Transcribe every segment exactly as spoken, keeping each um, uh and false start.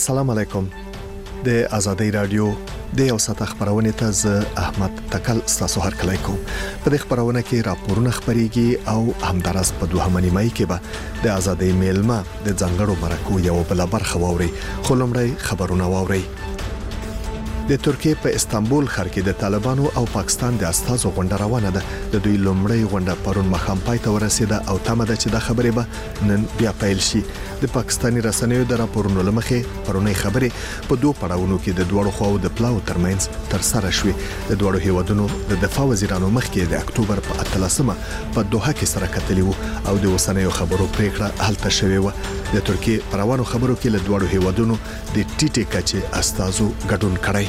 السلام علیکم. د آزادۍ رادیو د یو ساعت خبرونه ته ز احمد تکل تاسو هر کله کوم. په دې خبرونه کې راپورونه خبريږي او همدارس په دوه منیمای کې به د آزادۍ میلمه د ځنګړو مرکو یو بل برخه ووري. خلمړی خبرونه ووري. د ترکیه په استانبول ښار کې د طالبانو او پاکستان د استازو غونډه روانه ده. د دوی لومړی غونډه پرون مخام پای ته ورسېده او تمه ده چې د خبرې به نن بیا پیل شي. د پاکستاني رسنیو د راپورونو لمخې پرونی خبرې په دوه پړاوونو کې د دوړو خواو د پلاو ترمنځ تر سره شوې. د دوړو هیوادونو د دفاع وزیرانو مخکې د اکتوبر په اتلسمه په دوحه کې سره کتلي وو او د وسنیو خبرو پریکړه هلته شوې و. د ترکیه پروانو خبرو کې له دوړو هیوادونو د ټیټه کچې استازو ګډون کړی.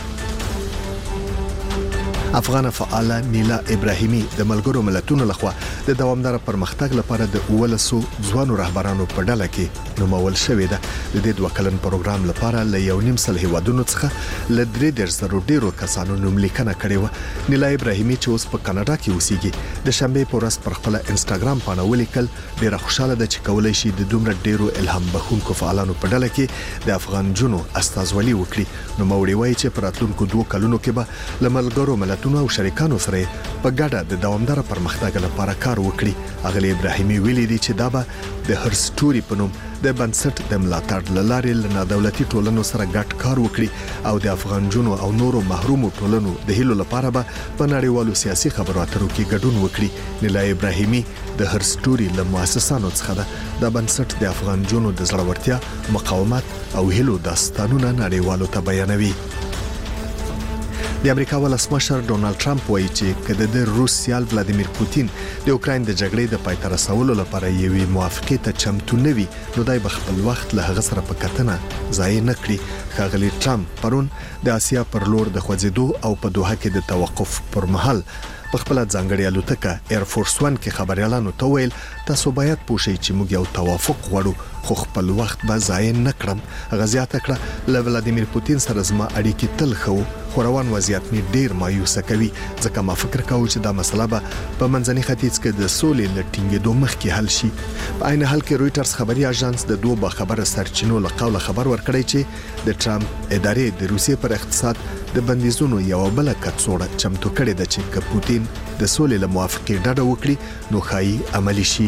افغان فعاله نیلا ابراهیمی د ملګرو ملتونو لخوا د دوامدار پرمختګ لپاره د اولسو ځوانو رهبرانو په ډله کې نومول شوې ده. د دې دوه کلن پروګرام لپاره ل یو نیم سل هیوادونو څخه ل درې درزرو ډیرو کسانو نوملیکنه کړې و. نیلا ابراهیمی چې اوس په کاناډا کې اوسېږي د شنبه په ورځ پر خپل انستګرام باندې ولیکل ډیره خوشاله ده چې کولای شي د دومره ډیرو الهام بخښونکو فعالانو په ډله کې د افغان جنو استازولي وکړي. نو موري وایي چې پر راتلونکو دوه کلونو کې به ل ملګرو ملتونو او شریکانو سره په ګډه د دوامدار پرمختګ لپاره کار وکړي. اغلی ابراهیمی ویلي دی چې دا به د هر ستوري په نوم د بنسټ د ملاتړ لارې له دولتي ټولنو سره ګډ کار وکړي او د افغان جنو او نورو محرومو ټولنو د هیلو لپاره به په نړیوالو سیاسي خبرو اترو کې ګډون وکړي. نیلا ابراهیمی د هر ستوري له مؤسسانو څخه ده. د بنسټ د افغان جنو د زړورتیا، مقاومت او هیلو داستانونه نړیوالو ته بیانوي. د امریکا ولسمشر ډونالد ټرمپ وایي چې کله د روس سیال ولادیمیر پوتین د اوکراین د جګړې د پای ته رسولو لپاره یوې موافقه ته چمتو نه وي نو دای به خپل وخت له هغه سره په کتنه ضایع نه کړي. ښاغلی ټرمپ پرون د اسیا پر لور د خوځېدو او په دوحه کې د توقف پر مهال په خپل ځانګړي الوتکه ایر فورس ون کې خبريالانو ته ویل تاسو باید پوښی چې موږ یو توافق غواړو خو خپل وخت به ضایع نه کړم. غزیات کړه ل ولادیمیر پوتین سره زما اړیکې تل خو خو روان وضعیت می ډیر مایوسه کوي ځکه ما فکر کاوه چې دا مسله به په منځني ختیځ کې د سولې لټینګېدو مخکې حل شي. په عین حال کې رويټرز خبري اژانس د دوه خبره سرچینو له قوله خبر ورکړی چې د ټرمپ ادارې د روسیې پر اقتصاد د بندیزونو یو بل کڅوړه چمتو کړې ده چې ک پوتین د سولې له موافقې ډډه وکړي نو خایي عملی شي.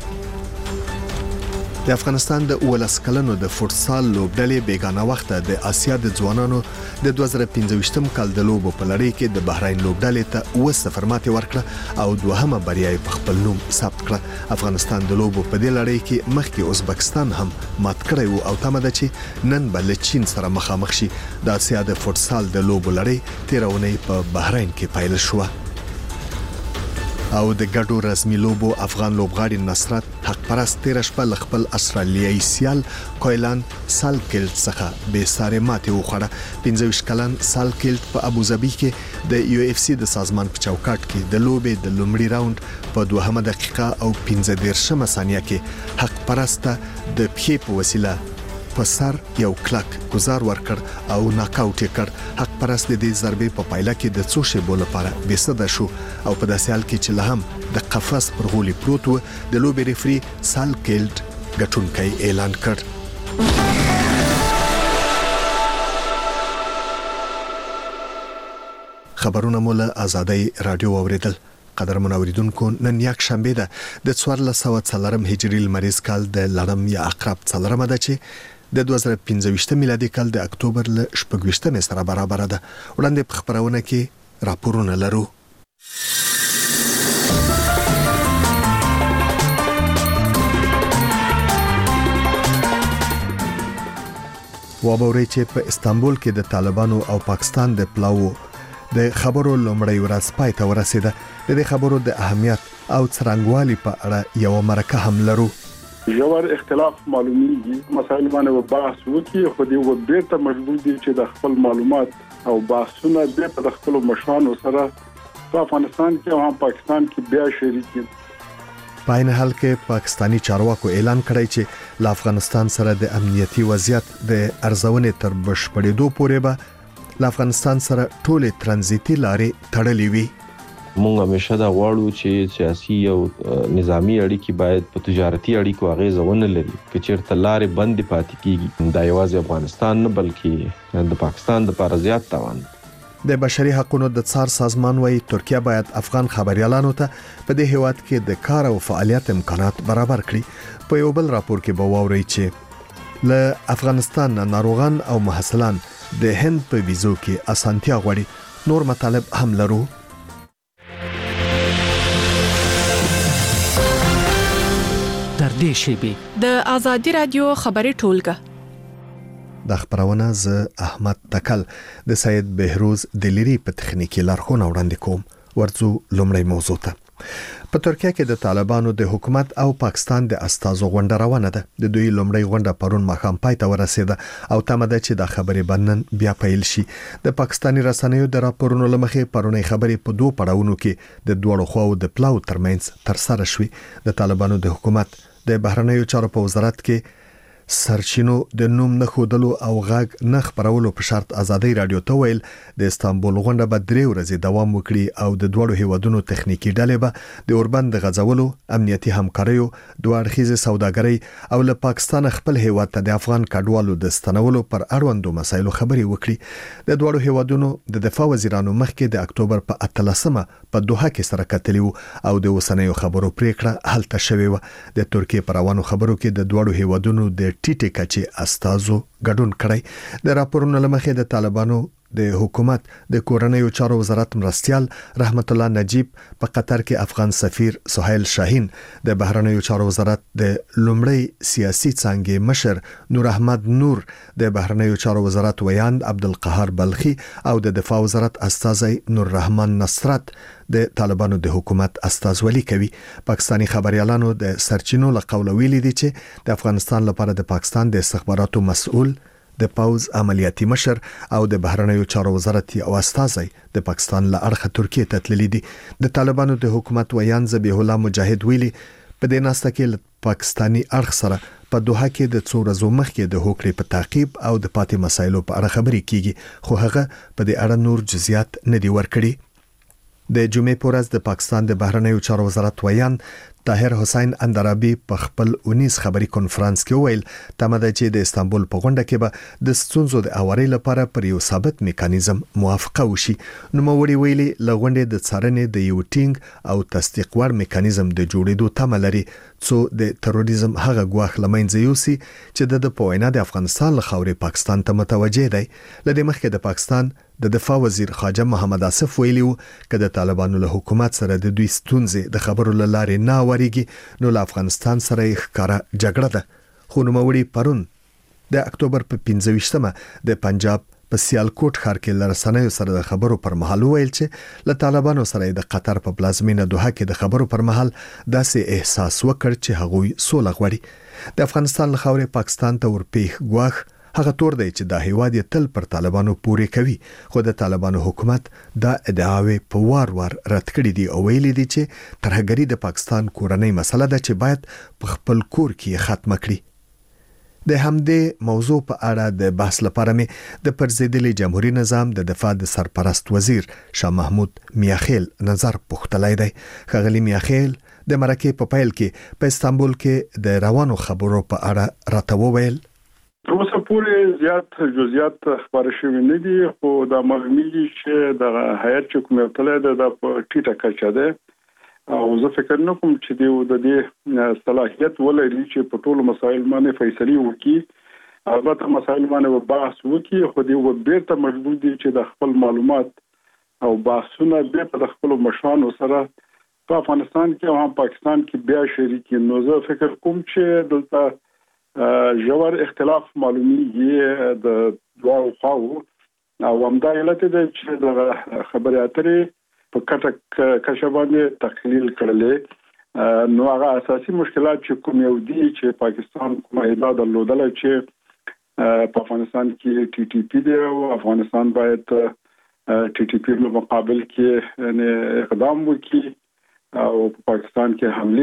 د افغانستان د اولس کلنو د فوتسال لوبډلې بیگانه وخت د آسیا د ځوانانو د دوه زره پنځه کال د لوبو په لړۍ کې د بحرین لوبډلې ته اوه صفر ماتې ورکړه او دوهمه بریا په خپل نوم ثبت کړه. افغانستان د لوبو په دې لړۍ کې مخکې ازبکستان هم مات کړی وو او تمه ده چې نن به له چین سره مخامخ شي. د آسیا د فوتسال د لوبو لړۍ تیرونی په بحرین کې پیل شو او د ګډو رسمي لوبو افغان لوبغاړي نصرت حق پرست تیر شپه خپل استرالیایي سیال کویلان سالکلټ څخه به ساره ماته وخوړه. پنځه کلن سالکلټ په ابوظبي کې د یو اف سی د سازمان په چوکاټ کې د لوبې د لومړي راوند په دوهمه دقیقه او پنځه دیرشمه ثانیه کې حق پرست د پخې په وسیله په سر یو کلک گزار ورکړ او ناکاوټ کړ. حق پرست د دې ضربې په پایله کې د څو شیبو لپاره بېسده شو او په داسې حال کې چې لهم د قفس پر غولي پروت و د لوبې ریفري سالکلټ ګټونکی اعلان کړ. خبرونه مول آزادۍ رادیو اوریدل. قدر منوریدونکو نن یک شنبه ده د څوارلس سوه څلورم هجري لمریز کال د لړم یا عقرب څلورمه ده چې د دوه زره پنځه میلادي کال د اکتوبر ل شپږ سره برابر ده. وړاندې په خبرونه کې راپورونه لرو. وابوري چې په استانبول کې د طالبانو او پاکستان د پلاو د خبرو لومړی ورځ پای ته ورسېده. د دې خبرو د اهمیت او څرنګوالي په اړه یو مرکه هم لرو. ژور اختلاف معلومیږي مسایل باندې بحث وکړي خو دې و بیرته مجبور دي چې د خپل معلومات او بحثونه به په خپل مشرانو سره په افغانستان کې او هم پاکستان کې بیا شریک. په عین حال کې پاکستانی چارواکو اعلان کړی چې ل افغانستان سره د امنیتي وضعیت د ارزونې تر بشپړېدو پورې به ل افغانستان سره ټولې ترانزیتي لارې تړلې وي. مونږ همیشه دا غواړو چې سیاسي او نظامی اړیکې باید په تجارتي اړیکو اغیزه ونه لري. که چیرته لارې بندې پاتې کیږي دا یوازې افغانستان نه بلکې د پاکستان لپاره زیات تاوان. د بشري حقوقو د څار سازمان وايي ترکیه باید افغان خبريالانو ته په دې هیواد کې د کار او فعالیت امکانات برابر کړي. په یو بل راپور کې به واوري چې له افغانستان ناروغان او محصلان د هند په ویزو کې اسانتیا غواړي. نور مطالب هم لرو. تر دې شیبې د ازادي رادیو خبري ټولګه د خبرونه ز احمد تکل د سید بهروز دلیری په تخنیکی لارښوونه وړاندې کوم. ورځو لومړی موضوع ته. په ترکیه کې د طالبانو د حکومت او پاکستان د استازو غونډه روانه ده. د دوی لومړی غونډه پرون ماښام پای ته ورسېده او تمه ده چې د خبرې بنن بیا پیل شي. د پاکستاني رسنیو د راپورونو لمخې پرونی خبرې په دوه پړاوونو کې د دوړو خواو د پلاو ترمنځ تر سره شوې. د طالبانو د حکومت د بهرنیو چارو په وزارت کې سرچینو د نوم نه خودلو او غاګ نه خبرولو په شرط ازادي رادیو ته ویل د استانبول غونډه به درې ورځې دوام وکړي او د دوړو هیوادونو تخنیکی ډلې به د اوربند غځولو، امنیتي همکاریو، دوه اړخیزه سوداګرۍ او له پاکستان خپل هیواد ته د افغان کډوالو د ستنولو پر اړوندو مسایلو خبرې وکړي. د دوړو هیوادونو د دفاع وزیرانو مخکې د اکتوبر په اتلسمه په دوحه کې سره کتلی او د وسنیو خبرو پریکړه هلته شوې و. د ترکیه پر روانو خبرو کې د دوړو هیوادونو د ټیټه کچې استازو ګډون کړی. د راپورونو لمخې د طالبانو د حکومت د کورنیو چارو وزارت مرستيال رحمت الله نجیب په قطر کې افغان سفیر سهیل شاهین، د بهرنیو چارو وزارت د لومړی سیاسي څانګې مشر نور احمد نور، د بهرنیو چارو وزارت ویاند عبدالقهار بلخي او د دفاع وزارت استاذ نور رحمان نصرت د طالبانو د حکومت استازولي کوي. پاکستاني خبريالانو د سرچینو له قوله ویلي دي چې د افغانستان لپاره د پاکستان د استخباراتو مسؤل، د پاوز عملیاتي مشر او د بهرنیو چارو وزارت او استازي د پاکستان له اړخه ترکیه ته تللي دي. د طالبانو د حکومت ویاند ذبیح الله مجاهد ویلي په دې ناسته کې پاکستاني اړخ سره په دوحه کې د څو ورځې مخکې د هوکړې په تعقیب او د پاتې مسایلو په اړه خبرې کیږي، خو هغه په دې اړه نور جزئیات نه دی ورکړي. د جمعې په ورځ د پاکستان د بهرنیو چارو وزارت ویاند طاهر حسین اندرابی په خپل اونیز خبري کانفرنس کې ویل تمه ده چې د استانبول په غونډه کې به د ستونزو د اوري لپاره پر یو ثابت میکانیزم موافقه وشي. نو موري ویلي لغونډه د څارنې د یو ټینګ او تصدیق ور میکانیزم د جوړېدو تمه لري څو د تروریزم هغه غواخ لمنځه یوسي چې د پوینه د افغانستان له خاورې پاکستان ته متوجه دی. لدې مخکې د پاکستان د دفاع وزیر خواجه محمد آصف ویلیو چې د طالبانو له حکومت سره د دوی ستونزې د خبرو لارې نه وریږي نو له افغانستان سره یې ښکارا جګړه ده. خو نوموړي پرون د اکتوبر په پنځه ویشتمه د پنجاب په سیالکوټ ښار کې لرسنیو سره د خبرو پر مهال ویل چې له طالبانو سره د قطر په پلازمینه دوحه کې د خبرو پر مهال داسې احساس وکړ چې هغوی سوله غواړي. د افغانستان له خاورې پاکستان ته ورپیښ غواخ هغه تور دی چې د هیواد تل پر طالبانو پوري کوي، خو د طالبانو حکومت دا ادعاوی په وار وار رد کړی دی او ویلي دی چې ترهګری د پاکستان کورنۍ مسله ده چې باید په خپل کور کې ختم کړي. د همدې موضوع په اړه د بحث لپاره مې د پرزیدلي جمهوریت نظام د دفاع د سرپرست وزیر شاه محمود میاخیل نظر پوښتلی دی. ښاغلي میاخیل د مرکې په پیل کې په استانبول کې د روانو خبرو په اړه راته وویل تر اوسه پورې زیات جزئیات خبرې شوې نه دي، خو دا معلومیږي چې د هیئت چې کوم یو تله ده د ټیټه کچه ده او زه فکر نه کوم چې د دې صلاحیت ولري چې په ټولو مسایل باندې فیصله وکړي. البته مسایل باندې بحث وکړي، خو دې و بیرته مجبور دي چې د خپل معلومات او بحثونه بیرته د خپل مشرانو سره په افغانستان کې او هم پاکستان کې بیا شریکي. نو زه فکر کوم چې دلته ژور اختلاف معلومیږي د دوه خواو او همدا علت دی چې د خبرې اترې په کټه کشه باندې تقلیل کړلې. نو هغه اساسي مشکلات چې کوم یو دي چې پاکستان کومه ادعا درلودله چې په افغانستان کې ټي ټي پی دی او افغانستان باید ټي ټي پی په مقابل کې اقدام وکړي او په پاکستان کې حمله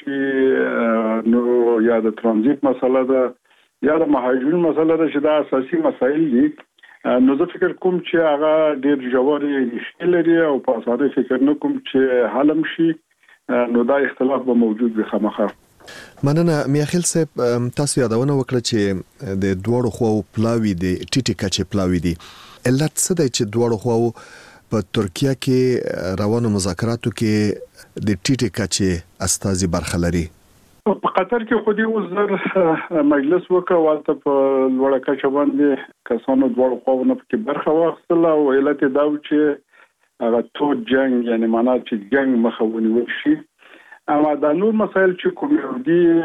ونشي. نو یا د ترانزیت مسله ده یا د مهاجرین مسله ده چې دا اساسي مسایل دي نو زه فکر کوم چې هغه ډېر ژورې ریښې لري او په اسانه فکر نه کوم چې حل شي، نو دا اختلاف به موجود وي خامخا. مننه میاخیل صاحب، تاسو یادونه وکړه چې د دوړو خو پلاوی دي ټیټی کچې پلاوی دي. علت څه دی چې دوړو خو په ترکیه کې روانو مذاکراتو کې د ټیټی کچې استازي برخه لري؟ په قطر کې خو دې وزر مجلس وکړ والته په لوړه کچه باندې کسانو دوړو خو نه پکې برخه واخیستله او علت دا و چې هغه تو جنگ یعنی معنا چې جنگ مخه ونیول شي. اما دا نور مسائل چې کوم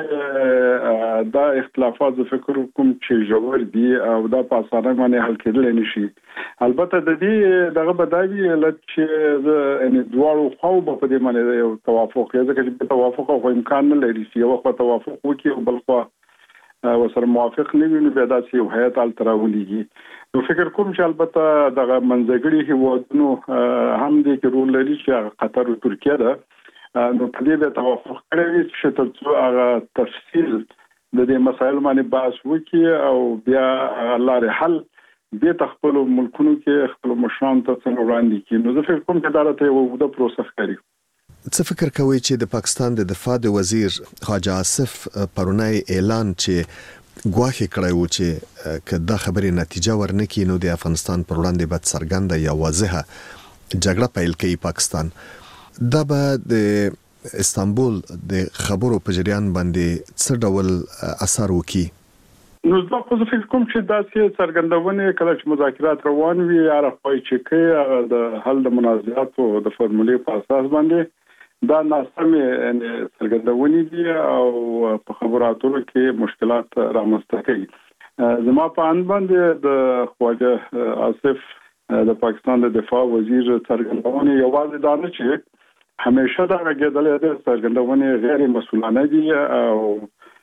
دي دا اختلافات زه فکر کوم چې جوړ دي او دا په اسانه باندې حل کېدل نشي. البته د دې دغه بدایي لږ چې ان دوړو خو په دې باندې یو توافق یې ځکه چې توافق خو امکان نه لري چې یو وخت توافق وکړي او بل خو وسره موافق نه وي نو بیا داسې یو هیئت التراوليږي. نو فکر کوم چې البته دغه منځګړي هیوادونو هم دې کې رول لري چې قطر او ترکیه ده، نو په دې به توافق کړی چې ترڅو هغه تفصیل د دې مسایل باندې بحث وکړي او بیا لارې حل به تخپل ملکونو کې خپل مشران ته څنګه وړاندې کړي. نو زه فکر کوم چې دا راته یو اوږده پروسه ښکاري. څه فکر کوي چې د پاکستان د دفاع د وزیر خواجه آصف پرونی اعلان چې ګواښ کړی و چې که دا خبرې نتیجه ورنکړي نو د افغانستان پر وړاندې به څرګنده یا واضحه جګړه پیل کوي پاکستان، دا به د استانبول د خبرو په جریان باندې څه ډول اثر وکړي؟ نو زه خو فکر کوم چې داسې څرګندونه کله چې مذاکرات روان وي یا راځي چې کې د حل د منازعاتو د فرمولې په اساس باندې دا ناسمه څرګندونه دي او په خبراتو کې مشکلات رامنځته کوي. زما په ان باندې د خواجه آصف د پاکستان د دفاع وزیر څرګندونه یوازې دا نه چې همیشه دا غږېدلې ده، څرګندونه غیر مسؤلانه دي او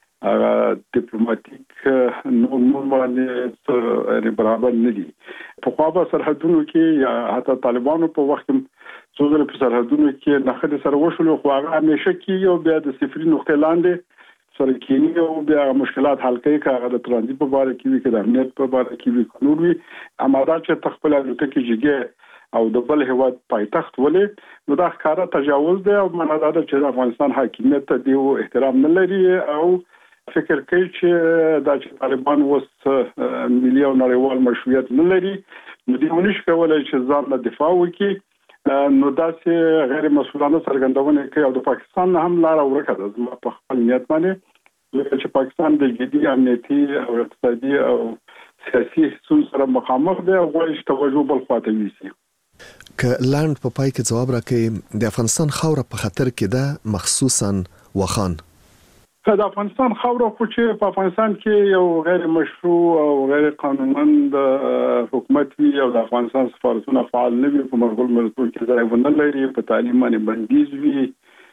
ډیپلوماټیک نورمال باندې برابر نه دي. په خو سرحدونو کې یا حتی طالبانو په وخت څو ځله په سرحدونو کې نخښه سره وشول خو هغه همیشه کې یو بیا د صفري نقطې لاندې سره کېنی او بیا مشکلات حل کوي، که هغه د ترانزیت په اړه کې وي که د امنیت په اړه کې وي نور وي. اما دا چې تخپل الوتکې جګه او د بل هیواد پایتخت ولې نو دا ښکاره تجاوز دی او معنا دا ده چې د افغانستان حاکمیت ته دی احترام نه لري او فکر کوي چې دا چې طالبان وس ملي او نړیوال مشروعیت نه لري نو دوی ونشي کولای چې ځان له دفاع وکړي. نو دا چې غیر مسؤلانه څرګندونه کوي او د پاکستان هم لار ورکه ده. زما په خپل نیت باندې چې پاکستان د جدي امنیتي او اقتصادي او سیاسي ستونزو سره مخامخ دی او غواړي چې توجه بل خواته ویسي. که لاند په پای کې جواب راکړي د افغانستان خاوره په خطر کې ده، مخصوصا وخان د افغانستان خاوره خو چې په افغانستان کې یو غیر مشروع او غیر قانونمند حکومت وي او د افغانستان سفارتونه فعال نه وي، په ملګرو ملتونو کې ځای ونه لري، په تعلیم باندې بندیز وي،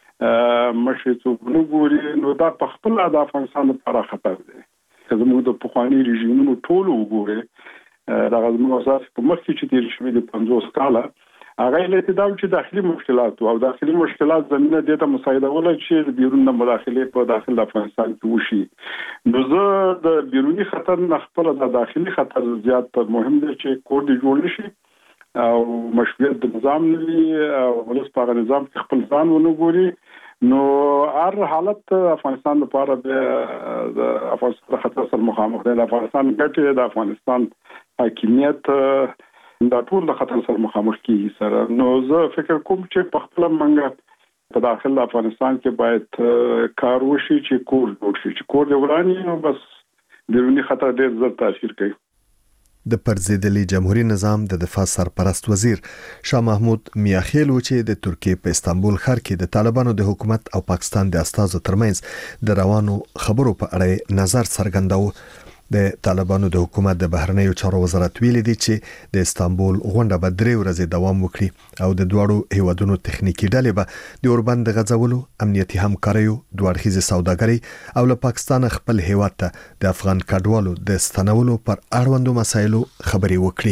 مشري څوک نه ګوري، نو دا په خپل د افغانستان لپاره خطر دی. که زموږ د پخواني رژیمونو ټول وګوري دا زموږ اساس په مخ کې چې تیر شوي د پنځوس کاله هغه له دا چې داخلي مشکلات او داخلي مشکلات زمينه د ته مساعده ولا چې بیرون د مداخله په داخل افغانستان کې وشي. نو زه د بیرونی خطر نه خپل د داخلي خطر زیات مهم دی چې کور دی جوړ شي او مشروعیت د نظام نوي او ولس په نظام کې خپل ځان ونګوري. نو هر حالت افغانستان لپاره د افغانستان خطر سره مخامخ دی. د افغانستان ګټه د افغانستان حاکمیت دا ټول د خطر سره مخامخ کیږي سره. نو زه فکر کوم چې په خپل منګه په داخل افغانستان کې باید کار وشي چې کور جوړ شي، چې کور دی ورانی نو بس بیرونی خطر ډېر زر تاثیر کوي. د پرزیدلی جمهوریت نظام د دفاع سرپرست وزیر شاه محمود میاخیل و چې د ترکیه په استانبول ښار کې د طالبانو د حکومت او پاکستان د استازو ترمنځ د روانو خبرو په اړه نظر څرګنداوه. د طالبانو د حکومت د بهرنیو چارو وزارت ویلي دی چې د استانبول غونډه به درې ورځې دوام وکړي او د دواړو هیوادونو تخنیکی ډلې به د اوربند د غځولو، امنیتي همکاریو، دوه اړخیزې سوداګرۍ او له پاکستان خپل هیواد ته د افغان کډوالو د ستنولو پر اړوندو مسایلو خبرې وکړي.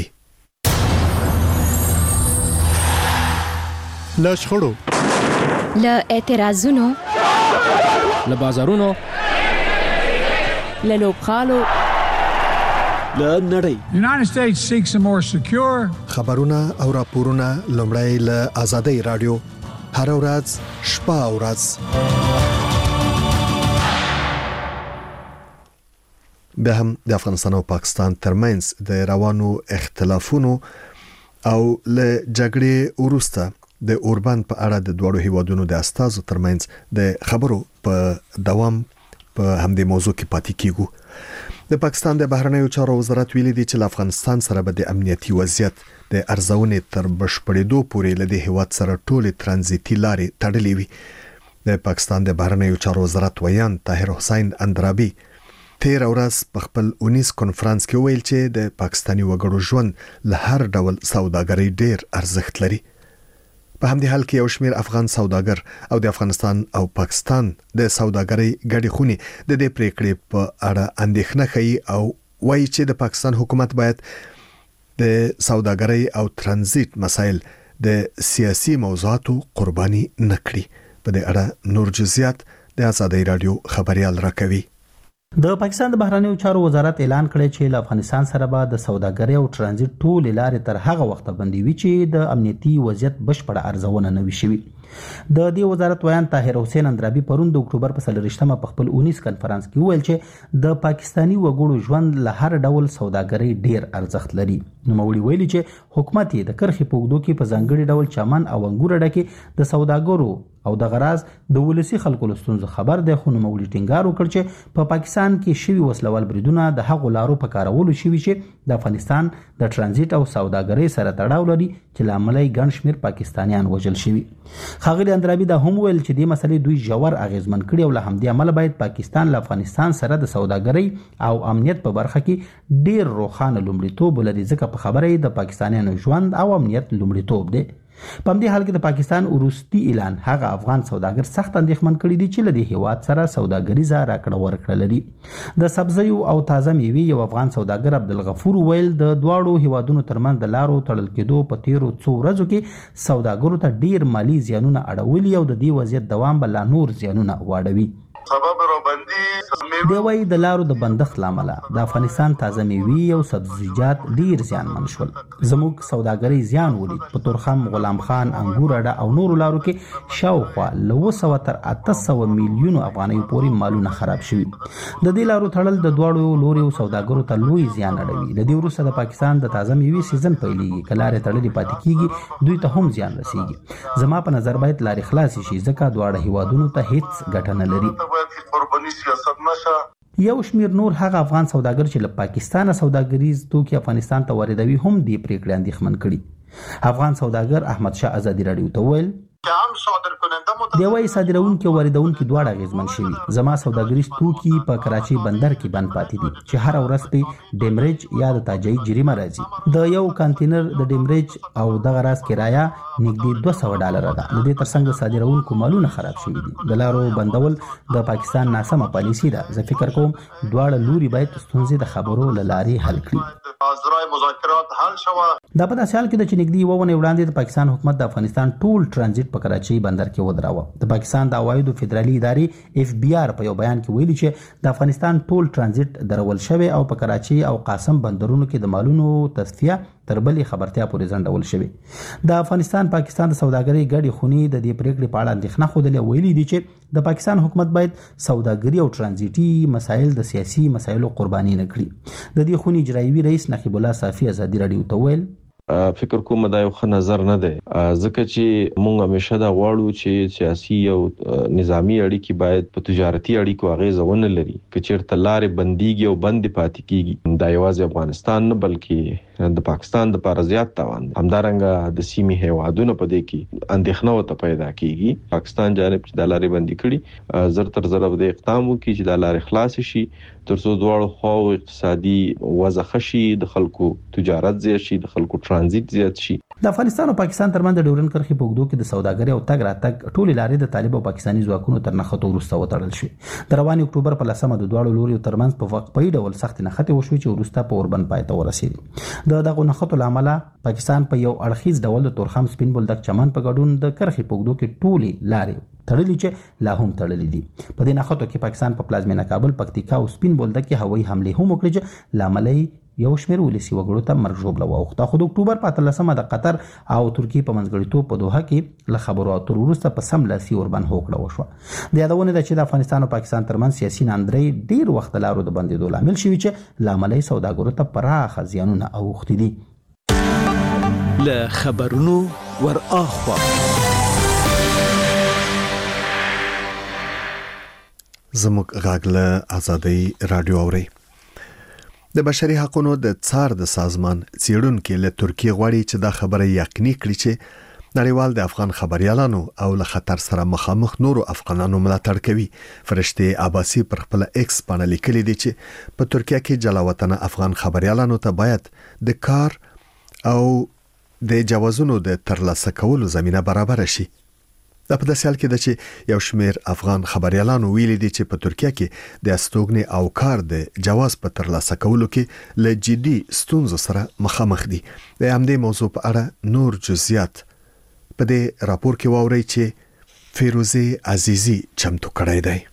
له شخړو، له اعتراضونو، له بازارونو، له لوبخالو، له نړۍ. United States seeks a more secure خبرونه او راپورونه لومړی له آزادۍ رادیو هر ورځ شپه او ورځ به هم د افغانستان او پاکستان ترمنځ د روانو اختلافونو او له جګړې وروسته د اوربند په اړه د دوړو هیوادونو د استازو ترمنځ د خبرو په دوام په همدې موضوع کې پاتې کیږو. د پاکستان د بهرنیو چارو وزارت ویلي دی چې افغانستان سره به د امنیتي وضعیت د ارزونې تر بشپړېدو پورې له دې هیواد سره ټولې ترانزیتي لارې تړلې وي. د پاکستان د بهرنیو چارو وزارت ویان طاهر حسین اندرابي تیر ورځ په خپل اونیس کانفرنس کې ویل چې د پاکستاني وګړو ژوند له هر ډول سوداګرۍ ډیر ارزښت لري. په همدې حال کې یو شمېر افغان سوداګر او د افغانستان او پاکستان د سوداګرۍ ګډې خونې د دې پریکړې په اړه اندېښنه کوي او وایي چې د پاکستان حکومت باید د سوداګرۍ او ترانزیت مسایل د سیاسي موضوعاتو قرباني نه کړي. په دې اړه نور جزئیات د آزادۍ رادیو خبريال راکوي. د پاکستان د بهرنیو چارو وزارت اعلان کړی چې له افغانستان سره به د سوداګرۍ او ترانزیت ټولې لارې تر هغه وخت بندي وي چې د امنیتي وضعیت بشپړه ارزونه نه وي شوې. د دې وزارت ویان طاهر حسین اندرابي پرون د اکتوبر په څلرویشتمه په خپل اونیس کانفرنس کې ویل چې د پاکستاني وګړو ژوند له هر ډول سوداګرۍ ډیر ارزښت لري. نوموړي ویلي چې حکومت د کرخې په اوږدو کې په ځانګړي ډول چمن او انګور ډکه د سوداګرو او د غراز د ولسی خلکو لستونزو خبر دی. خو نوموړي ټینګار وکړ چې په پاکستان کې شوی وسلوال بریدونه د هغو لارو په کارولو شوی چې د افغانستان د ترانزیت او سوداګرۍ سره تړاو لري چې لامل یې ګڼ شمېر پاکستانیان وژل شوي. ښاغلي اندرابي دا هم ویل چې دې مسلې دوی ژور اغیزمن کړي او له همدې امله باید پاکستان له افغانستان سره د سوداګرۍ او امنیت په برخه کې ډیر روښانه لومړیتوب لري، ځکه په خبره یې د پاکستانیانو ژوند او امنیت لومړیتوب دی. په همدې حال کې د پاکستان وروستي اعلان هغه افغان سوداګر سخت اندېښمن کړي دي چې له دې هیواد سره سوداګریزه راکړه ورکړه لري. د سبزیو او تازه میوې یو افغان سوداګر عبدالغفور ویل د دواړو هیوادونو ترمنځ د لارو تړل کېدو په تیرو څو ورځو کې سوداګرو ته ډیر مالی زیانونه اړولي او د دې وضعیت دوام به لا نور زیانونه واړوي. سبب رو بندي دی وایي د لارو د بندښت لامل د افغانستان تازه میوې او سبزیجات ډیر زیانمن شول. زموږ سوداګرۍ زیان ولید. په تورخم، غلام خان، انګور اډه او نورو لارو کې شاوخوا له اوه سوه تر اته سوه میلیونو افغانیو پورې مالونه خراب شوي. د دې لارو تړل د دواړو لوري سوداګرو ته لوی زیان اړوي. له دې وروسته د پاکستان د تازه میوې سیزن پیلېږي. که لارې تړلې پاتې کیږي دوی ته هم زیان رسیږي. زما په نظر باید لارې خلاصې شي، ځکه دواړه هیوادونو ته هیڅ ګټه نه لري. یو شمیر نور هغه افغان سوداګر چې له پاکستانه سوداګریز توکي افغانستان ته واردوي هم دې پریکړې اندېښمن کړي. افغان سوداګر احمد شاه آزادي رادیو ته ویل دی وایي صادروونکي او واردوونکي دواړه اغېزمن شوي. زما سوداګریز توکي په کراچۍ بندر کې بند پاتې دي چې هر ورځ په ډیمریج یا د تاجۍ جریمه راځي. د یو کانټینر د ډیمریج او دغه راز کرایه نږدې دوه سوه ډالره ده. د دې ترڅنګ د صادروونکو مالونه خراب شوي دي. د لارو بندول د پاکستان ناسمه پالیسي ده. زه فکر کوم دواړه لوري باید ستونزې د خبرو له لارې حل کړي. دا په داسې حال کې ده چې نږدې یوه اونۍ وړاندې د پاکستان حکومت د افغانستان ټول ترانزیت په کراچۍ بندر کې ودراوه. د پاکستان د عوایدو فدرالي ادارې اف بی آر په یو بیان کې ویلي چې د افغانستان ټول ترانزیت درول شوی او په کراچۍ او قاسم بندرونو کې د مالونو تصفیه تر بلې خبرتیا پورې ځنډول شوی. د افغانستان پاکستان د سوداګرۍ ګډې خونې د دې پریکړې په اړه اندېښنه ښودلې. ویلي دي چې د پاکستان حکومت باید سوداګري او ترانزیتي مسایل د سیاسي مسایلو قرباني نه کړي. د دې خونې اجرایوي رئیس نقیب الله صافي آزادي رادیو ته ویل فکر کوم دا یو ښه نظر نه دی، ځکه چې موږ همیشه دا غواړو چې سیاسي او نظامی اړیکې باید په تجارتي اړیکو اغیزه ونه لري. که چیرته لارې بندیږي او بندې پاتې کیږي دا یوازې افغانستان نه بلکې د پاکستان د لپاره زیات تاوان دی. همدارنګه د سیمې هیوادونو په دې کې اندېښنه ورته پیدا کیږي. پاکستان جانب چې دا لارې بندي کړي زر تر زره به د اقدام وکړي چې دا لارې خلاص شي تر څو دواړو خواو اقتصادي وضع ښه شي، د خلکو تجارت زیات شي، د خلکو ترانزیت زیات شي. د افغانستان او پاکستان ترمنځ د ډیورنډ کرښې په اوږدو کې د سوداګرۍ او تګ راتګ ټولې لارې د طالب او پاکستاني ځواکونو تر نښتو وروسته وتړل شوې. د روانې اکتوبر په لسمه د دواړو لوریو ترمنځ په وقفه‌یي ډول سختې نښتې وشوې چې وروسته په اوربند پای ته ورسېدې. د دغو نښتو له امله پاکستان په یو اړخیز ډول د تورخم سپین بولدک چمن په ګډون د کرښې په اوږدو کې ټولې لارې تړلې چې لا هم تړلې دي. په دې نښتو کې پاکستان په پلازمینه کابل، پکتیکا او سپین بولدک کې هوایي حملې هم وکړې چې لامل یې یو شمېر ولسي وګړو ته مرګ ژوبله واوښته. خو د اکتوبر په اتلسمه د قطر او ترکیې په منځګړیتوب په دوحه کې له خبرو اترو وروسته په سملاسي اوربند هوکړه وشوه. د یادونه ده چې د افغانستان او پاکستان ترمنځ سیاسي ناندرۍ ډیر وخت لارو د بندېدو لامل شوي چې له امله یې سوداګرو ته پراخه زیانونه اوښتي دي. له خبرونو ور اخوا زموږ غږ له آزادۍ رادیو اوري. د بشري حقوقو د څار د سازمان څېړونکو له ترکیې غواړي چې دا خبره یقیني کړي چې نړیوال د افغان خبريالانو او له خطر سره مخامخ نورو افغانانو ملاتړ کوي. فرشته عباسی پر خپل ایکس باندې لیکلي دي چې په ترکیه کې جلاوطن افغان خبريالانو ته باید د کار او د جوازونو د ترلاسه کولو زمينه برابر شي. دا په داسې حال کې ده چې یو شمېر افغان خبريالانو ویلي دي چې په ترکیه کې د استوګنې او کار د جواز په ترلاسه کولو کې له جدي ستونزو سره مخامخ دي. د همدې موضوع په اړه نور جزئیات په دې راپور کې واورئ چې فیروزه عزیزی چمتو کړی دی.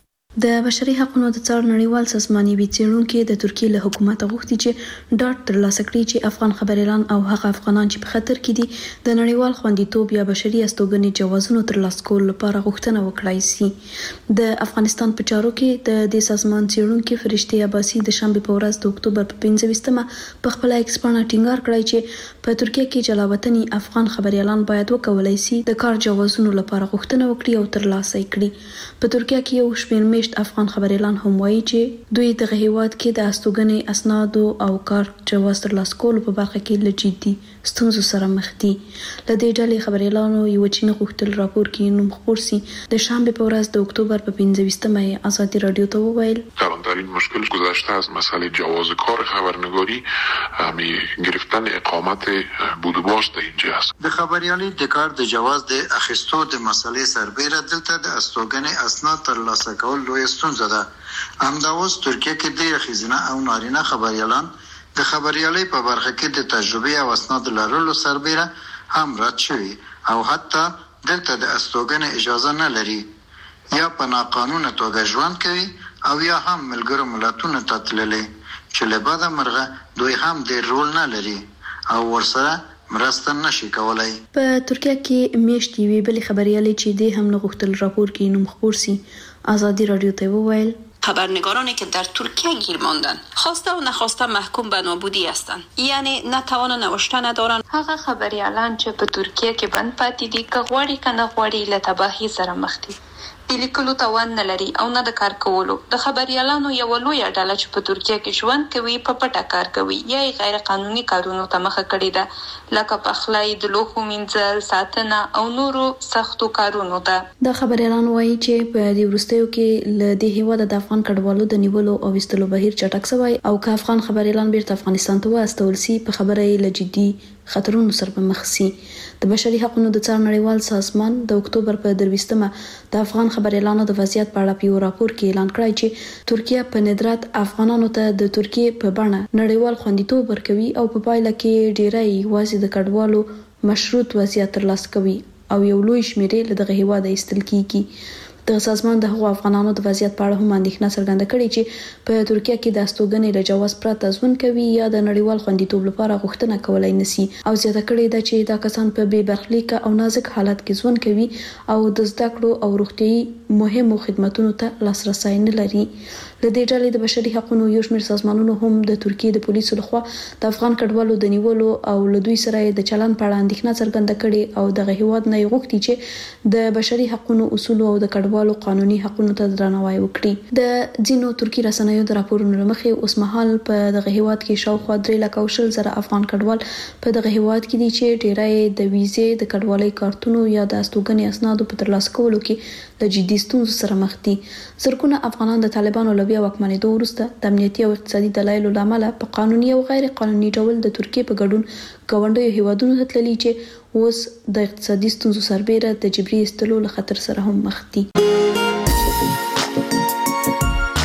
د بشري حقوقو د څار نړیوال سازمان وی څېړونکو د ترکیې له حکومت غوښتي چې ډاټ ترلاسه کړي چې افغان خبريالان او هغه افغانان چې په خطر کې دي د نړیوال خوندیتوب یا بشري استوګنې جوازونو ترلاسه کول لپاره غوښتنه وکړای شي. د افغانستان په چارو کې د دې سازمان څېړونکو فرشته عباسی د شنبه په ورځ د اکتوبر په پنځه په خپل ایکس باندې ټینګار کړی چې په ترکیه کې جلاوطني افغان خبريالان باید وکولای شي د کار جوازونو لپاره غوښتنه وکړي او ترلاسه کړي. په ترکیه کې یو شمېر افغان خبريالان هم وایي چې دوی د هیواد کې د استوګنې اسنادو او کار جواز ترلاسه کولو په برخه کې له جدي ستونزو سره مخ دي. له دې ډلې خبريالانو یو چې غوښتل راپور کې نوم خپور سي. د شنبه په ورځ د اکتوبر په پنځه آزادی رادیو ته وویل کلانترین مشکل گذشته از مسئله جواز کار خبرنگاری همی گرفتن اقامت بود و باز در اینجا است. د خبريالي د کار د جواز د اخیستو د مسئلې سربېره دلته د استوګنې اسناد ترلاسه کول لوی ستونزه ده. همداوس ترکیه کې د خزینه او نارینه خبريالان د خبريالي په برخه کې د تجربه او اسناد لرلو سربېره هم رد شوي او حتی دلته د استوګنې اجازه نه لري یا په ناقانونه توګه ژوند کوي او یا هم ملګرو ملتونو ته تللي چې له بده مرغه دوی هم د رول نه لري او ورسره مرسته نشي کولای. په ترکیه کې میشتي وی بل خبريالي چې د هم نغښتل راپور کې نوم خپور سي. آزادی رادیو ته وویل خبرنگارانی که در ترکیه گیر ماندن خواسته و نخواسته محکوم به نابودی هستند، یعنی نه توان نوشتن دارند. هغه خبريالان چې په ترکیه کې بند پاتې دي که غواړي کنه غواړي له تباهي سره مخ دي. د لیکلو توان نه لري او نه د کار کولو. د خبريالانو یو لوی ډله چې په ترکیه کې ژوند کوي په پټه کار کوي یا غیر قانوني کارونو ته مخه کړې ده لکه پخلی د لوښو مینځل ساتنه او نورو سختو کارونو ته. د خبريالانو وایي چې په دې وروستیو کې له دې هیواد د افغان کډوالو د نیولو او وستلو بهیر چټک شوی او که افغان خبريالان بیرته افغانستان ته واستول سي په خبره یې له جدي خطرونو سره مخ سي. د بشري حقوقو د څار نړیوال سازمان د اکتوبر په درويشتمه د افغان خبريالانو د وضعیت په اړه په راپور کې اعلان کړی چې ترکیه په ندرت افغانانو ته د ترکیه په بڼه نړیوال خوندیتوب ورکوي او په پایله کې ډیری وازي د کډوالو مشروط وضعیت ترلاسه کوي او یو لوی شمېر له دغه هیواده ایستل کیږي. د سازمان د حقوقو افغانانو د وضعیت په اړه هم اندېښنه څرګنده کړې چې په ترکیه کې د استوګنې له جواز پرته ژوند کوي یا د نړیوال خوندیتوب لپاره غوښتنه کولای نشي او زیاته کړې ده چې دا کسان په بې برخلیک او نازک حالت کې ژوند کوي او د زده کړو او روغتيایي مهمو خدماتو ته لاسرسي نه لري. له دې ډلې د بشري حقوقو یو شمېر سازمانونو هم د ترکیې د پولیسو لخوا د افغان کډوالو د نیولو او له دوی سره د چلن په اړه اندېښنه څرګنده کړې او دغه هیواد نه غوښتي چې د بشري حقوقو اصول او د کډوالو قانوني حقوقو ته درناوی وکړي. د ځینو ترکی رسنیو د راپورونو مخې اوس مهال په دغه هیواد کې شاوخوا درې لک او شل زره افغان کډوال په دغه هیواد کې دي چې ډیری د ویزې د کډوالۍ کارتونو یا د استوګنې اسنادو په ترلاسه کولو کې د جدي ستونزو سره مخ دي. زرګونه افغانان د طالبانو له بیا واکمنېدو وروسته د امنیتي او اقتصادي دلایلو له امله په قانوني او غیر قانوني ډول د ترکیې په ګډون ګاونډیو هیوادونو ته تللي چې اوس د اقتصادي ستونزو سربېره د جبري ایستلو له خطر سره هم مخ دي.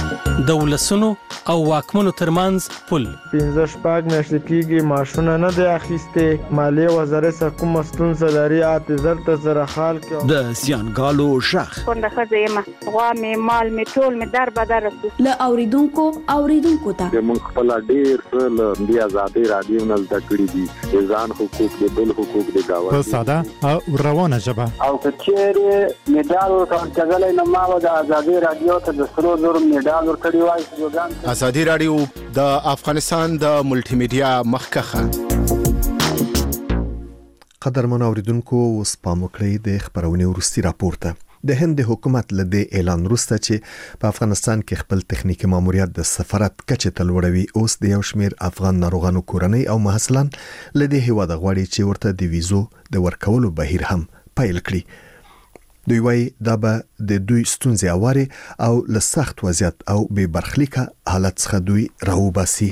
د ولسونو او واکمنو ترمنځ پل. پنځه شپږ میاشتې کېږي ماشونه نه دی اخیستې. مالیې وزارت څخه کومه ستونزه لري اته زر ته سره حال کړو. د زیانګالو غږ کونډه ښځه یم، غوا مې مال مې ټول مې در بدر رسو. له اوریدونکو اوریدونکو ته موږ خپل ډېر څه له دې آزادۍ رادیو نه زده کړي دي، د ځان حقوق د بل حقوق د گاوند په ساده او روانه ژبه. او کچېره میډال ورکړل کېدلای نو ما د آزادۍ رادیو ته د سرو زرو میډال ورکړی وای. آزادۍ رادیو د افغانستان د ملټي میډیا مخکخه. قدرمن اوریدونکو اوس پام وکړئ د خبرونې وروستي راپور ته. د هند حکومت له دې اعلان وروسته چې په افغانستان کې خپل تخنیکی ماموریت د سفارت کچې ته لوړوي، اوس د یو شمیر افغان ناروغانو کورنۍ او محصلان له دې هیواد غواړي چې ورته د ویزو د ورکولو بهیر هم پیل کړي. دوی وايي دا به د دوی ستونزې اواره او له سخت وضعیت او بې برخلیکه حالت څخه دوی راوباسي.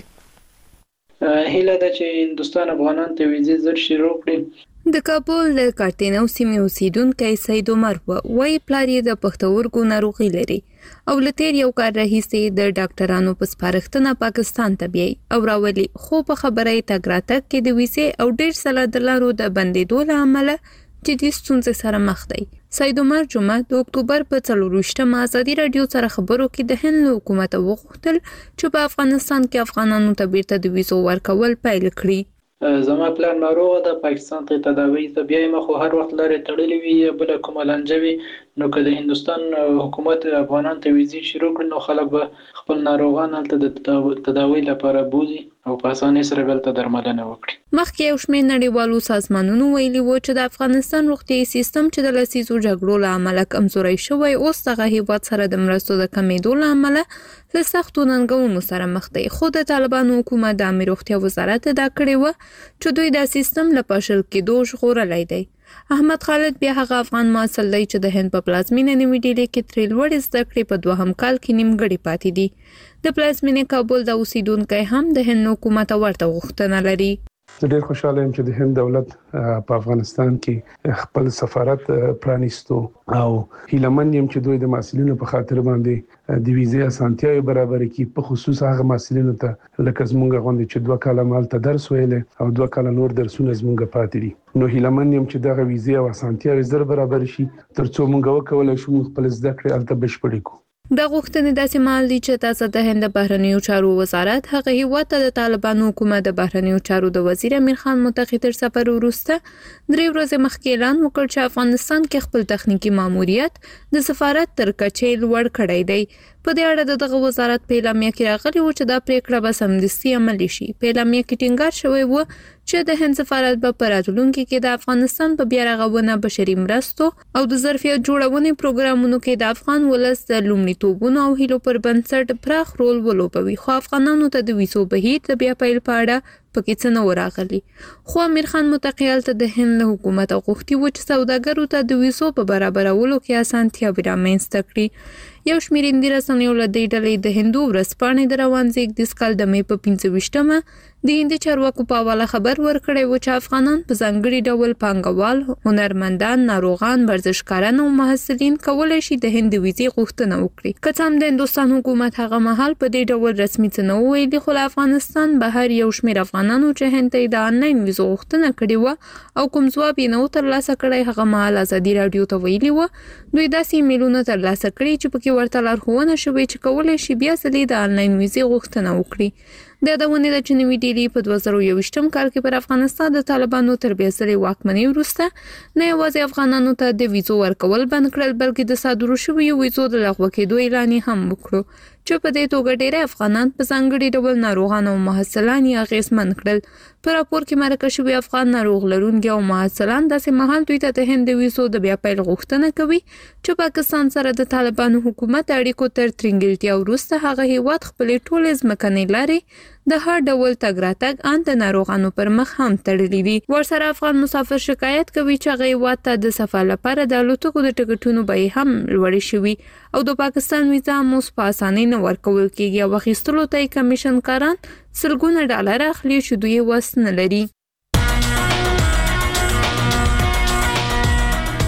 هیله ده چې هندستان افغانان ته ویزې زر شروع کړي. د کابل د کارتینو سیمې اوسیدونکي سید عمر وایي پلار یې د پښتورګو ناروغي لري او له تیر یو کال راهیسې د ډاکټرانو په سپارښتنه پاکستان ته بیاي او راولي، خو په خبره یې تګ راتګ کې د ویزې او ډېر سله د لارو د بندېدو له امله جدي ستونزې سره مخ دی. سید عمر جمعه د اکتوبر په څلورویشتمه ازادي رادیو سره خبرو کې د هند حکومت وغوښتل چې په افغانستان کې افغانانو ته بیرته د ویزو ورکول پیل کړي. زما پلان ناروغ ده، پاکستان ته تداوی ته بیایم، خو هر وخت لري تړلې وي بل کومه لنجوي. نو که د هندستان حکومت افغانان ته ویزې شروع کړي نو خلک به خپل ناروغان هلته د تداوی لپاره بوزي او په اسانۍ سره دلته درملنه وکړي. مخکې یو شمېر نړیوالو سازمانونو ویلي و چې د افغانستان روغتیايي سیستم چې د لسیزو جګړو له امله کمزوری شوی، اوس دغه هیواد سره د مرستو د کمېدو له امله له سختو ننګونو سره مخ دی. خو د طالبانو حکومت د عامه روغتیا وزارت ادعا کړې وه چې دوی دا سیستم له پاشل کېدو ژغورلی دی. احمد خالد بیا هغه افغان محصل دی چې د هند په پلازمینه نیوي ډیلي کې ترې لوړې زده کړې په دوهم کال کې نیمګړې پاتې دي. د پلازمینې کابل د اوسیدونکي هم د هند حکومت ورته غوښتنه لري. زه ډېر خوشاله یم چې د هند دولت په افغانستان کې خپل سفارت پرانیستو او هیلمن یم چې دوی د محصلینو په خاطر باندې د ویزې اسانتیاوې برابر کړي، په خصوص هغه محصلینو ته لکه زمونږ غوندې چې دوه کاله مالته درس ویلې او دوه کاله نور درسونه زمونږ پاتې دي. نو هیلمن یم چې دغه ویزې او اسانتیاوې زر برابر شي ترڅو مونږ وکولای شو خپل زده کړې هلته بشپړې کړو. د غوښتنې داسې مهال دی چې تاسو د هند بهرنیو چارو وزارت هغه هیواد ته د طالبانو حکومت د بهرنیو چارو د وزیر امیر خان متقی تر سفر وروسته درې ورځې مخکې اعلان وکړ چې افغانستان کې خپل تخنیکی ماموریت د سفارت تر کچې لوړ کړی دی. په دې اړه دغه وزارت په اعلامیه کې راغلی و چې دا پریکړه به سمدستي عملي شي. په اعلامیه کې ټینګار شوی و چې د هند سفارت به په راتلونکي کې د افغانستان په بیا رغونه، بشري مرستو او د ظرفیت جوړونې پروګرامونو کې د افغان ولس د لومړیتوبونو او هیلو پر بنسټ پراخ رول ولوبوي. خو افغانانو ته د ویزو بهیر د بیا پیل په اړه پکې څه نه وراغلي. خو امیر خان متقی ته د هند حکومت غوښتي و چې سوداګرو ته د ویزو په برابرولو کې اسانتیاوې رامنځته کړي. یو شمېر هندي رسنیو له دې ډلې د هندو ورځپاڼې د روان زېږدیز کال د مې په پنځه ویشتمه د هندي چارواکو په حواله خبر ورکړی و چې افغانان په ځانګړي ډول پانګوال، هنرمندان، ناروغان، ورزشکاران او محصلین کولی شي د هند ویزې غوښتنه وکړي. که څه هم د هندوستان حکومت هغه مهال په دې ډول رسمي څه نه ویلي، خو له افغانستان بهر یو شمېر افغانانو چې هند ته د آنلاین ویزو غوښتنه کړې وه او کوم ځواب یې نه و ترلاسه کړی، هغه مهال ازادي راډیو ته ویلي وه دوی داسې ایمیلونه ترلاسه کړي چې پکې ورته لارښوونه شوې چې کولی شي بیا ځلې د آنلاین ویزې غوښتنه وکړي. د یادونې ده چې نوي ډیلي په دوه زره یوویشتم کال کې پر افغانستان د طالبانو تر بیا ځلې واکمنۍ وروسته نه یوازې افغانانو ته د ویزو ورکول بند کړل، بلکې د صادرو شویو ویزو د لغوه کېدو اعلان یې هم وکړو چې په دې توګه ډېری افغانان په ځانګړي ډول ناروغان او محصلان یې اغېزمن کړل. په راپور کې مرکه شوي افغان ناروغ لرونکي او محصلان داسې مهال دوی ته د هند د ویزو د بیا پیل غوښتنه کوي چې پاکستان سره د طالبانو حکومت اړیکو تر ترنګلتیا وروسته هغه هیواد خپلې ټولې ځمکنۍ لارې د هر ډول تګ راتګ ان د ناروغانو پر مخ هم تړلې دي. ورسره افغان مسافر شکایت کوي چې هغه هیواد ته د سفر لپاره د الوتکو د ټکټونو بیې هم لوړې شوي او د پاکستان ویزا هم اوس په اسانۍ نه ورکول کېږي او اخیستلو ته یې کمیشن کاران سلګونه ډالر اخلي چې دوی وس نه لري.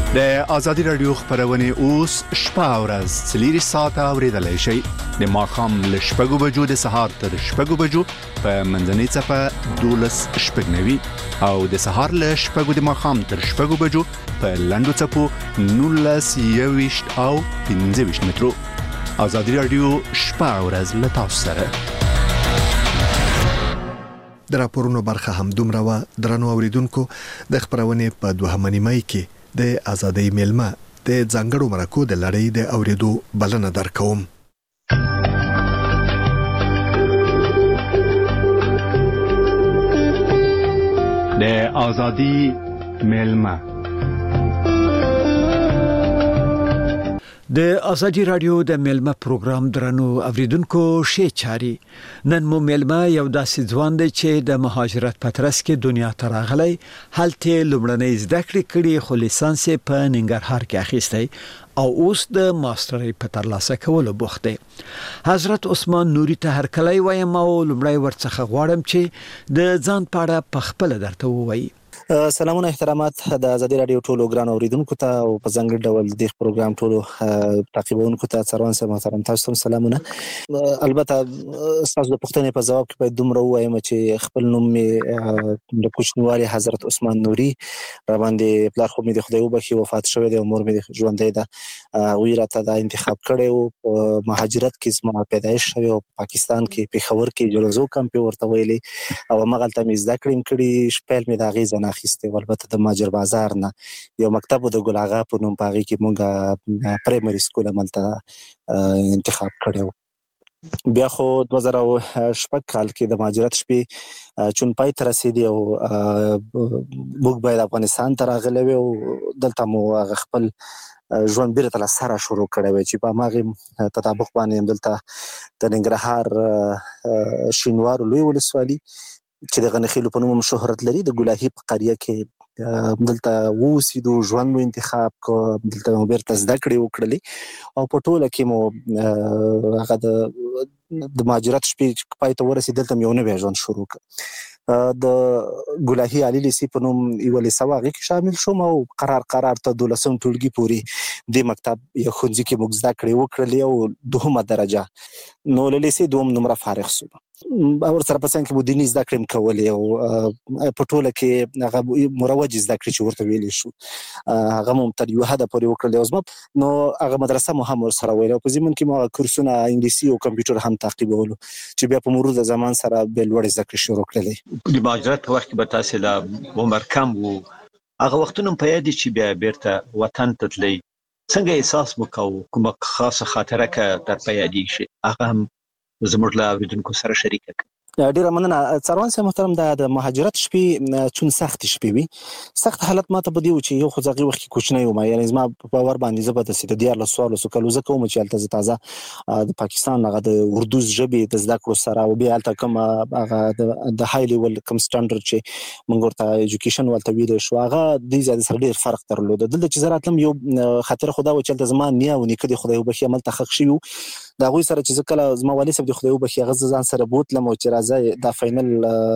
د ازادي رادیو خبرونه اوس شپه او ورځ څلور ساعته اوریدلای شئ د ماښام له شپږو بجو د سهار تر شپږو بجو په منځنۍ صفه دولس شپږنوي او د سهار له شپږو د ماښام تر شپږو بجو په لنډو صفو نولس یويشت او پنځه ویشت مترو. ازادي رادیو شپه او ورځ له تاسو سره. د راپورونو برخه هم دومره و درنو اوریدونکو د خبرونه په دوهمه نیمه کې د ازادۍ میلمه د ځانګړو مرکو د لړۍ د اوریدو بلنه درکوم. د ازادۍ میلمه د ازادي رادیو د میلمه پروګرام درنو اوریدونکو شې چاري نن مو میلمه یو داسې ځوان دی چې د مهاجرت پترس کې دنیا ته راغلی، هلته لومړنۍ زده کړې کړې خو لیسانس په ننګرهار کې اخیستی او اوس د ماسترۍ په ترلاسه کولو بوخت دی. حضرت عثمان نوري ته هرکلی وایم او لومړی ورڅخه غواړم چې د ځان په اړه په خپل درته ووایي. سلامونه احترامات د ازادي رادیو ټولو ګران اوریدونکو ته او په ځانګړي ډول د پروګرام ټولو تعقیبونکو ته څروان سره محترم تاسو سلامونه. البته تاسو د پښتنې په جواب کې باید دومره وایم چې خپل نوم می د کوچنیوالي حضرت عثمان نوري را باندې پلار خو می د خدای وبخي وفات شوی دی او مور می ژوندۍ ده. وی راته دا انتخاب کړی او مهاجرت کې زما پیدایش شوی او پاکستان کې پیښور کې جلوزو کمپ ورته ویلي او مغلطه می زده کړم کړي شپل می دا غیزه اخیسته. البته د ماجر بازار نه یو مکتب د ګل اغا په نوم پاغي کې مونږه پرایمري سکول عملته انتخاب کړو. بیا خو دوه زره شپږ کال کې د مهاجرت شپې چون پای تر رسیدي او موږ باید افغانستان ته راغلي او دلته مو خپل ژوند بیرته له سره شروع کړی چې په ماغه تطابق باندې دلته د ننګرهار شینوار لوی ولسوالي چې د غنخیلو په نوم شهرت لري د ګلاهي په قريه کې دلته ووسیدو، ژوند مو انتخاب کو، دلته مو بیرته زده کړې وکړلې او په ټوله کې مو هغه د مهاجرت شپې پای ته ورسېد دلته یو نوی ژوند شروع کړ. د ګلاهي علي لیسې په نوم یو لیسه واغې کې شامل شوم او قرار قرار ته دولسم ټولګي پورې د مکتب یو ښوونځي کې موږ زده کړې وکړلې او دوهمه درجه نو له لیسې دوم نمره فارغ شوم. اور سره په څنګه کې مو دیني زده کړې کولې او په ټوله کې هغه مروج زده کړې چې ورته ویلې شو هغه مو تر یو حد پورې وکړلې او نو هغه مدرسه مو هم ورسره ویل او په ځمن کې مو کورسونه انګلیسي او کمپیوټر هم تعقیبولو چې بیا په مرور د زمان سره به لوړ زده کړې شروع کړلې. د مهاجرت په وخت کې به تاسو لا عمر کم وو، هغه وختونه په یاد چې بیا بیرته وطن ته تللی څنګه احساس وکاو؟ کومه خاصه خاطره که در په یاد شي هغه هم زموږ له اوریدونکو سره شریک کړئ. ډیره مننه څروان سره محترم. د مهاجرت شپې چون سخت شپې وي، سخت حالت ماته په دیو چې یو خو ځغي وخت کوچنی و ما یعنی زما په ور باندې زبده سید د دیار له سوالو سو کلو زکه مو چې الته تازه د پاکستان هغه د اردو ژبې د زده کړو سره او بیا الته کوم هغه د های لیول کوم سټانډرډ چې موږ ورته ایجوکیشن ولته ویل شو هغه د زیات سره ډیر فرق درلود. دلته چې زراتلم یو خاطر خدا و چې الته زما نیا و نیکه د خدای وبخي عمل تخخ شي دا غوي سره چې کله زما والي صاحب د خدای وبخي غز ځان سره بوتلم او چې راځي دا فینل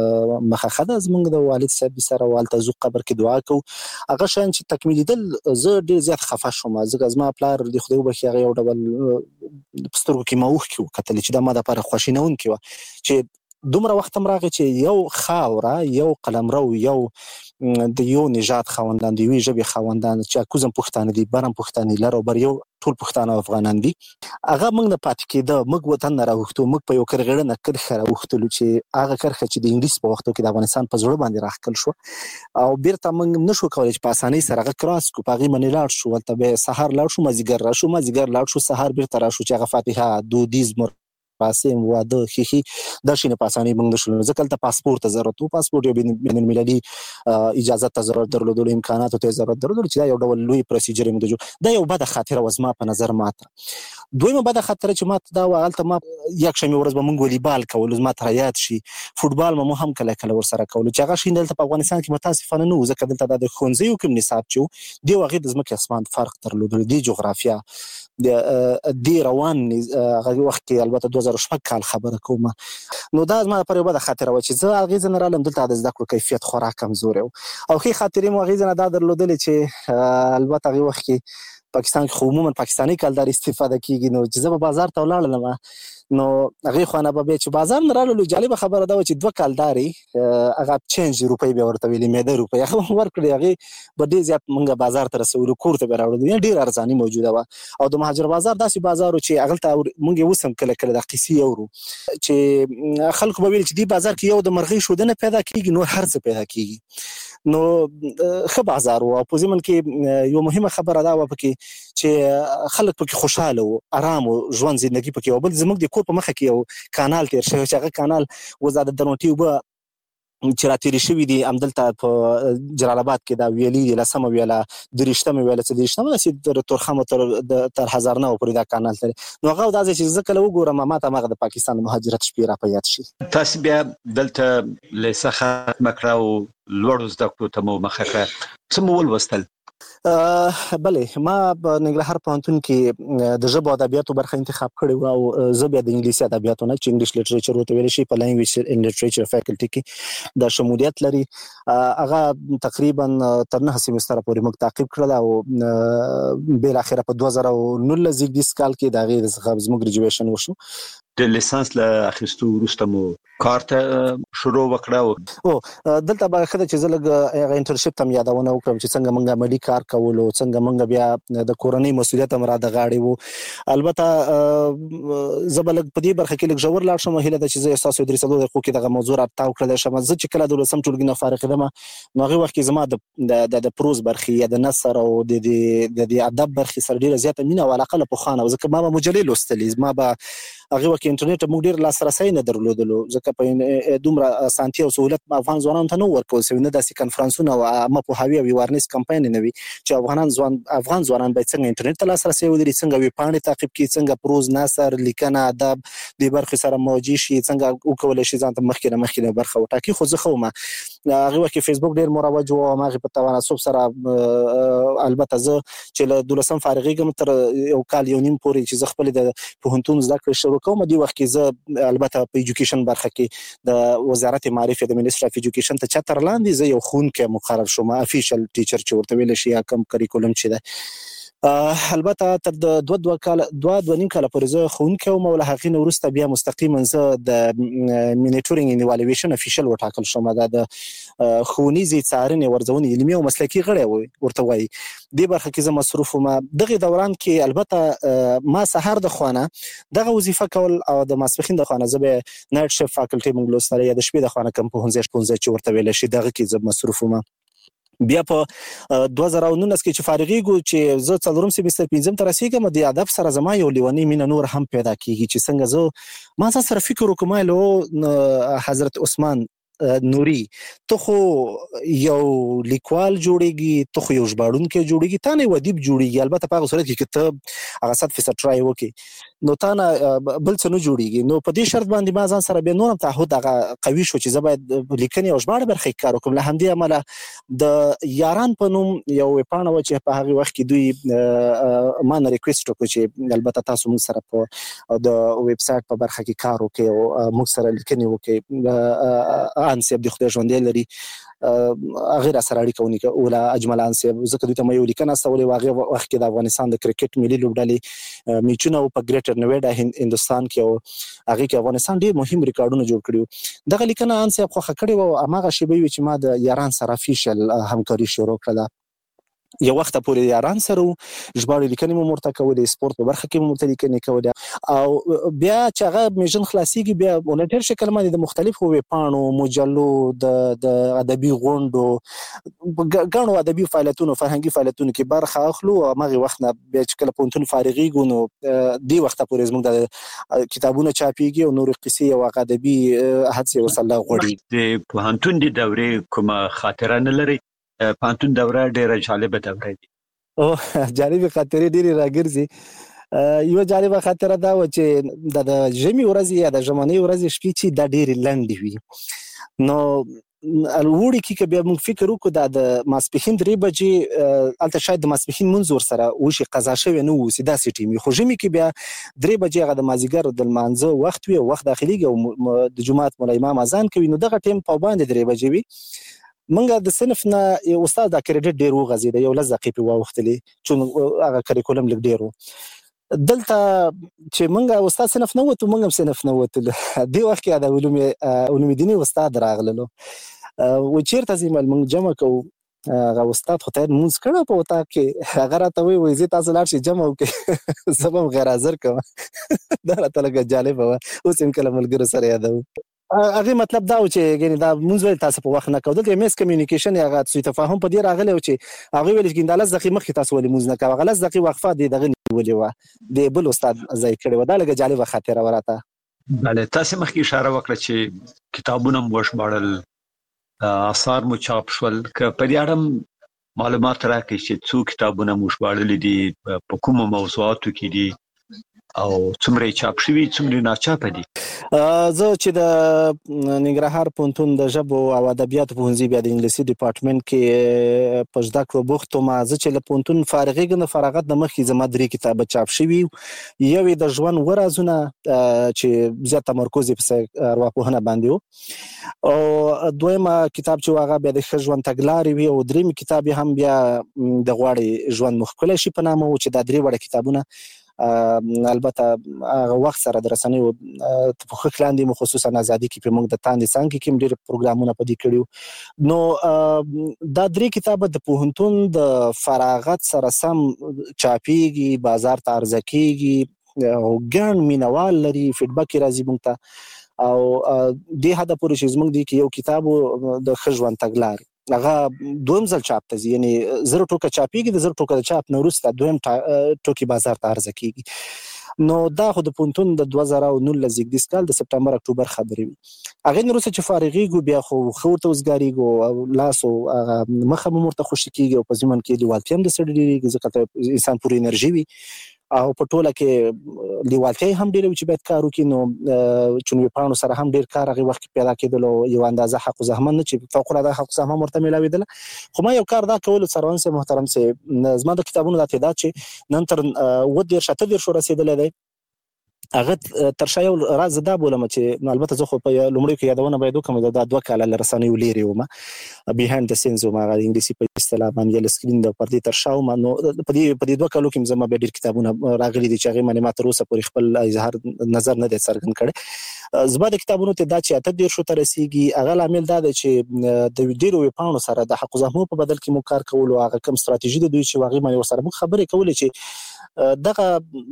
مخه ده زمونږ د والد صاحب سره والته زو قبر کې دعا کو هغه شان چې تکمیل دل زه ډیر زیات خفه شوم ځکه زما پلار د خدای وبخي هغه یو ډول پسترګو کې موخ کې کتل چې دا ما د لپاره خوشینون کې و چې دومره وخت مرغه چې یو خاوره یو قلمرو یو د یو نجات خوندان دی وی ژبه خوندان چې کوزم پښتانه دي برم پښتانه لرو بر یو ټول پښتانه افغانان دي هغه موږ نه پات کېده موږ وطن نه راوښتو موږ په یو کرغړه نه کرخه راوښتلو چې هغه کرخه چې د انګلیس په وختو کې د افغانستان په زړه باندې راخکل شو او بیرته موږ نشو کولای چې په اسانۍ سره هغه کراس کو پاغي منی لاړ شو ولته به سحر لاړ شو مازیګر را شو مازیګر لاړ شو سحر بیرته را شو چې هغه فاتحه دودیز مر پاسیم واده خيخي د شینه پاسانی موږ نشو ځکه ته پاسپورت ضرورت او پاسپورت یو بین المللي اجازه ته ضرورت درلودل امکانات ته ضرورت درلودل چې دا یو ډول لوی پروسیجر موږ دا یو بده خاطره وزما په نظر ماته دویمه بده خاطره چې ما دا والته ما یک شمه ورځ به مونږ والیبال کول ما تر یاد شي فوتبال مو هم کله کله ور سره کول چې هغه شین دلته په افغانستان کې متاسفانه نه وزه کدلته د خونځیو کوم نصاب چې دی واغې د زمکه اسمان فرق درلود دی جغرافیا د دی روان هغه وخت کې البته دوه زره شپږ کال خبره کوم نو دا زما پر یو بده خاطره و چې زه هغه زنه رالم دلته د زده کړو کیفیت خورا کمزور او خې خاطرې مو هغه زنه دا درلودل چې البته هغه وخت کې پاکستان کې عموما پاکستانی کلدار استفاده کیږي نو چې زه په بازار ته ولاړم نو هغه خانه به چې بازار نه رالو جالب خبره دا و چې دوه کلداري هغه چینج روپۍ به ورته ویلې مې د روپۍ هغه ورکړي هغه به ډیر زیات مونږه بازار ته رسول کور ته راوړو ډیر ارزاني موجوده و او د مهاجر بازار داسې بازار چې هغه ته مونږ وسم کله کله د قصې اورو چې خلکو به ویل چې دی بازار کې یو د مرغۍ شودنه پیدا کیږي نو هر څه پیدا کیږي نو خو بازار او په ځمن کې یو مهمه خبره دا و پکې چې خلک پکې خوشاله او آرام او ژوند ژوندۍ پکې او بل زموږ د کو په مخه کې یو کانال تیر شوی چې هغه کانال وزاده درونټي وب چې راتېری شوی دی امدلته په جلال آباد کې دا ویلي دی لسمه ویلا درشتمه ویلا چې درشتمه د تر ترخمه تر تر هزار نه پورې دا کانال تر نو هغه دا چې ځکه له وګورم ما ته مغه د پاکستان مهاجرت شپې را پیات شي تاسو بیا دلته لسخه مکراو لوړ زده کړو ته مو مخه کړ سمول وستل بلې ما په ننګرهار پوهنتون کې د ژبو ادبیاتو برخه انتخاب کړې او زه بیا د انګلیسي ادبیاتو نه چې انګلیش لټریچر ورته ویل شي په لینګویج ان لټریچر فیکلټي کې د شمولیت لري هغه تقریبا تر نه سیمستر پورې موږ تعقیب کړل او بل اخره په دوه زره نولس زیږدیز کال کې د غیر زموږ ګریجویشن وشو د لیسانس له اخیستو وروسته مو کار ته شروع وکړه او دلته به خدای چې زلګ هغه انټرنشپ تم یادونه وکړم چې څنګه موږ عملی کار کولو څنګه موږ بیا د کورنۍ مسولیت هم را د غاړې وو البته زبلګ په دې برخه کې لږ جوړ لاړ شم هله د چې زه احساس درې سلو دقیقو کې دغه موضوع راټاو کړل شم زه چې کله د لسم ټولګي نه فارغ شوم نو هغه وخت کې زما د د پروز برخه یا د نثر او د د ادب برخه سره ډیره زیاته مینه او علاقه له پخوانه ځکه ما مجلې لوستلې ما به هغه وخت انټرنیټ موږ ډیر لاسرسي نه درلودلو ځکه په دومره سانتي او سہولت افغان ځوانانو ته نو ورکول شوی نه داسې کانفرنسونه او مپوهاوی او وارنس کمپاین نه وي چې افغانان ځوان افغان ځوانان به څنګه انټرنیټ ته لاسرسي ولري څنګه وی پاڼې تعقیب کړي څنګه پروز نثر لیکنه ادب د برخه سره موجي شي څنګه وکول شي ځان ته مخکې مخکې برخه وټاکي خو زه خو ما هغه وخت فیسبوک ډیر مروج او ماغه په تواناسب سره البته زه چې له دولسم فارغیږم تر یو کال یو نیم پورې چې زه خپل د پوهنتون زده کړې شروع کوم دی وخت کې زه البته په ایجوکیشن برخه کې د وزارت معارف د منیسټر اف ایجوکیشن ته چتر لاندې زه یو خونکې مقرر شوم افیشل ټیچر چې ورته ویل شي کم کریکولم چې ده البته تر د دوه دوه کال دوه دوه نیم کال پورې زه خونکې او مولا حقین ورسته بیا مستقیما زه د مینیټورینګ ان ایوالویشن افیشل وټاکل شوم د خونیزي څارنې ورځونې علمي او مسلکي غړی ورته وایي د برخه کې زه مصروف ما دغه دوران کې البته ما سحر د خوانه دغه وظیفه کول او د ماسپخین د خوانه زه به نایټ شیفټ فاکولټي مونږ لوستل یا د شپې د خوانه کم په هنځه شپږ چې ورته ویل شي دغه کې زه مصروف ما بیا په دوه زره نولس کې چې فارغیږو چې زه څلورم سیمستر پنځم تر رسیدم د ادب سره زما یو لیونی مینه نور هم پیدا کیږي چې څنګه زه ما سره فکر وکم له حضرت عثمان نوري ته خو یو لیکوال جوړیږي ته خو یو ژباړونکی جوړیږي تا نه ودیب جوړیږي البته په هغه صورت کې کتاب هغه صد فیصد ټرای وکي نو تا نه بل څه نه جوړیږي نو په دې شرط باندې ما ځان سره به نور تعهد هغه قوي شو چې زه باید لیکنې او ژباړه برخه کار وکم له همدې عمله د یاران په نوم یو پاڼه و چې په هغه وخت کې دوی ما نه ریکوست وکړ چې البته تاسو موږ سره په د ویب سټ په برخه کې کار وکړي او موږ سره لیکنې وکړي انسیب د خدای ژوند لري غیر سره اړیکه ونیکه اوله اجمل انسیب ځکه دوی ته مې یو لیکنه استولې واغې وخت کې د افغانستان د کرکټ ملي لوبډلې میچونه په ګریټر نویډا هندستان کې او هغه کې افغانستان ډېر مهم ریکارډونه جوړ کړیو دغه لیکنه انسیب خو خکړې و هغه شی به چې ما د یاران سره افیشل همکاري شروع کړه یو وخت پورې یاران سره ژباړې لیکنې مو مرته کولې سپورت په برخه کې مو مرته لیکنې کولې او بیا چې هغه میژن خلاصيږي بیا ولنټیر شکل باندې د مختلفو ویب پاڼو مجلو د د ادبي غونډو غاڼو ادبي فعالیتونو فرهنګي فعالیتونو کې برخه اخلو او هغه وخت نه بیا چې کله پونتون فارغیږو نو دی وخت پورې زموږ د کتابونو چاپیږي او نور قصې او ادبي هڅې وسله غوړي د پوهنتون د دورې کومه خاطره نه لري پانتون دوره ډیره جالبه دوره دي او جالبه خاطرې ډیره راګرځي یو جالبه خاطره دا و چې د ژمي ورځې یا د ژمنۍ ورځې شپې چې دا ډېرې لنډې وي نو الوړي کې بیا موږ فکر وکړو د ماسپښین درې بجې الته شاید د ماسپښین منځ ور سره وشي قضا شوی نه وسی دا سټیم خو ژمي کې بیا درې بجې هغه د مازیګر د لمانځه وخت وي وخت داخليږي او د جمعات مولا امام اذان کوي نو دغه ټیم په باندې درې بجې وي منګه د صنف نه یو استاد د کریډټ ډیر وغځید یو لږ دقیقې په وختلې چې هغه کریکولم لګ ډیرو دلته چې منګه استاد صنف نه وته منګه صنف نه وته دی وخت کې د علوم علوم دیني استاد راغللو و چیرته زمل منګ جمع کو هغه استاد خو ته مونږ کړه په وتا کې هغه راته وی وې زه تاسو لاړ شي جمع وکي سبب غیر حاضر کوم دا راته لګ جالب و اوس هم کله ملګرو سره یادو هغه مطلب دا و چې ګینه دا مونږ تاسو په وخت نه کوو د میس کمیونیکیشن هغه سوی تفاهم په دې راغلی و چې هغه ویل چې د لس دقیقې مخکې تاسو ولې مونږ نه کوو غلط دقیقې وقفه دی دغه ولې و د بل استاد ځای کړی و دا لګ جالب خاطره وراته بله تاسو مخکې اشاره وکړه چې کتابونه مو وشباړل آثار مو چاپ شول ک په دې اړه معلومات راکړئ چې څو کتابونه مو وشباړل دي په کومو موضوعاتو کې دي او څومره چاپ شوي څومره ناچاپ دي زه چې د ننګرهار پوهنتون د ژبو او ادبیاتو پوهنځي بیا د انګلیسي ډپارټمنټ کې په زده کړو بوخت ما زه چې له پوهنتون فارغېږم د فراغت د مخکې زما درې کتابه چاپ شوي یو د ژوند ورازونه چې زیات تمرکز یې په ارواپوهنه باندې و او دویمه کتاب چې هغه بیا د ښه ژوند تګلارې وي او درېیم کتاب هم بیا د غواړي ژوند مو ښکلی شي په نامه و چې دا درې وړه کتابونه البته هغه وخت سره د رسنیو په خښ لاندې مو خصوصا ازادي کې په موږ د تاندې څنګه کې ډېر پروګرامونه پدې کړیو نو دا درې کتابه د پوهنتون د فراغت سره سم چاپیږي بازار ته عرضه کیږي او ګڼ مینوال لري فیډبک راځي موږ ته او د هدا پورې چې موږ دی کې یو کتاب د ښه ژوند تګلار هغه دویم ځل چاپ ته ځي یعنی زر ټوکه چاپیږي د زر ټوکه د چاپ نه وروسته دویم ټوکی بازار ته عرضه کیږي نو دا خو د پوهنتون د دوه زره نولس زیږدیز کال د سپټمبر اکتوبر خبرې وي هغه نه وروسته چې فارغېږو بیا خو ښه ورته وزګارېږو او لاسو مخه مو ورته خوشي کېږي او په ضمن کې لیوالتیا هم درسره ډېرېږي ځکه انسان پورې انرژي وي او په ټوله کې لیوالتیا هم ډېره وي چې باید کار وکړي نو چونوي پاڼو سره هم ډېر کار هغې وخت کې پیدا کېدلو یو اندازه حق و زحمت نه چې فوقالعاده حق و زحمت ورته میلاوېدله خو ما یو کار دا کولو سروان صاحب محترم صاحب زما د کتابونو دا تعداد چې نن تر اووه دېرش اته دېرشو رسېدلی دی هغه تر شا یو راز دا بولم چې البته زه خو په لومړیو کې یادونه باید وکړم دا دوه کاله له رسنیو لرې وم بیهایند د سینز وم هغه انګلیسي په اصطلاح باندې له سکرین د پردې تر شا وم نو په دې په دې دوه کالو کې زما بیا ډېر کتابونه راغلي دي چې هغې باندې ما تر اوسه پورې خپل اظهار نظر نه دی څرګند کړی زما د کتابونو تعداد چې اته دېرشو ته رسېږي هغه لامل دا دی چې د ډېرو ویبپاڼو سره د حق زحمو په بدل کې موږ کار کولو هغه کوم ستراتیژي د دوی چې هغې باندې ورسره موږ خبرې کولې چې دغه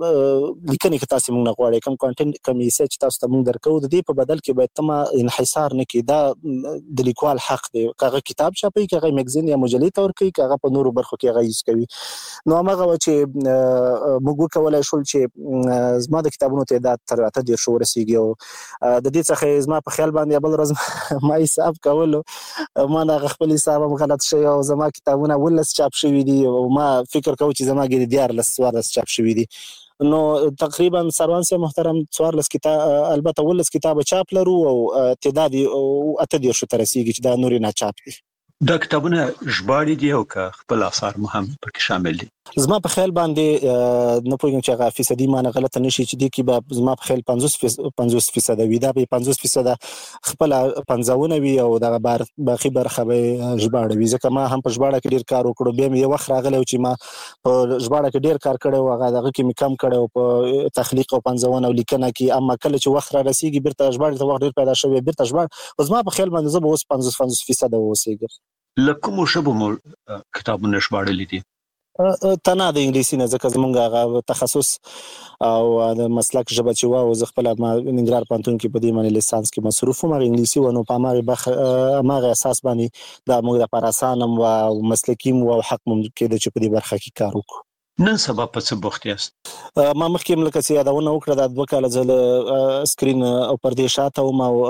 لیکنې کې تاسو موږ نه غواړئ کوم کانټینټ کوم یې چې تاسو ته موږ درکو د دې په بدل کې باید تمه انحصار نه کړي دا د لیکوال حق دی هغه کتاب چاپي هغه میگزین یا مجلې تور کوي هغه په نورو برخو کې هغه یوز کوي نو هغه چې موږ وکولای شو چې زما د کتابونو تعداد تر اته دېرشو ورسېږي او د دې څخه زما په خیال باندې بل ورځ ما حساب کولو ما نه خپل حساب هم غلط شوی او زما کتابونه ولس چاپ شوي دي او ما فکر کوم چې زما ګری دیارلس څوارلس چاپ شوي دي نو تقریبا سروان صاحب محترم څوارلس کتاب البته ولس کتاب چاپ لرو او تعداد اته دېرشو ته رسېږي چې دا نورې ناچاپ دي دا کتابونه ژباړي دي او که خپل آثار مو هم پکې شامل دي زما په خیال باندې نه پوهیږم چې هغه فیصدي معنی غلطه نشي چې دې کې به زما په خیال پنځوس فیصده وي دا به پنځوس فیصده خپل پنځونه وي او دغه باقي برخه به ژباړه وي ځکه ما هم په ژباړه کې ډېر کار وکړو بیا مې یو وخت راغلی چې ما په ژباړه کې ډېر کار کړی و هغه دغه کې مې کم کړی و په تخلیق او پنځونه او لیکنه کې اما کله چې وخت را رسېږي بیرته ژباړې ته وخت ډېر پیدا شوی بیرته ژباړه خو زما په خیال باندې زه به اوس پنځوس پنځوس فیصده واوسېږم له کومو ژبو مو کتابونه ژباړلي دي تنه د انګلیسي نه ځکه زمونږ هغه تخصص او د مسلک ژبه چې وه او زه خپله ننګرهار پوهنتون کې په دې باندې لیسانس کې مصروف وم هغه انګلیسي وه نو په هماغې اساس باندې دا موږ دپاره اسانه م وه او مسلکي م وه او حق مو کېده چې په دې برخه کې کار وکړو نن سبا په څه بوخت یاست ما مخکې هم لکه چې یادونه وکړه دا دوه کاله زه له سکرین او پردې شاته وم او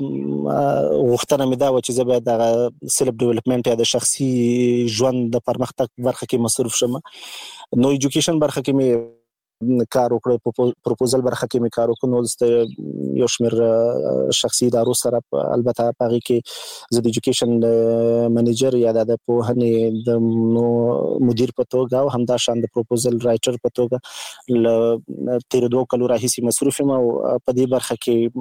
غوښتنه مې دا وه چې زه باید دغه سیلف ډیولپمنټ یا د شخصي ژوند د پرمختګ برخه کې مصروف شم نو ایجوکیشن برخه کې مې کار وکړ پروپوزل برخه کې مې کار وکړ، نو یو شمېر شخصي ادارو سره البته په هغه کې زه د ایجوکیشن منیجر یا د پوهنې د مدیر په توګه او همدا شان د پروپوزل رائټر په توګه ل تیر دوه کلو راهیسې مصروف یم او په دې برخه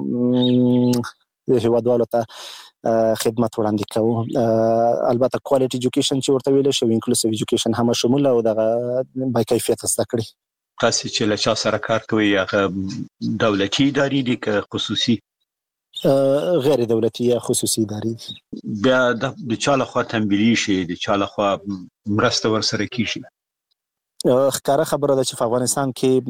کې هیوادوالو ته خدمت وړاندې کوو. البته کوالټي ایجوکیشن چې ورته ویل شي، انکلوسیو ایجوکیشن هم شامل او د با کیفیت زده کړې. تاسو چې له چا سره کار کوي هغه دولتي ادارې دي که خصوصي؟ غیر دولتي یا خصوصي ادارې. بیا د چا لخوا تنبیهي شي، د چا لخوا مرسته ورسره کیږي؟ ښکاره خبره ده چې په افغانستان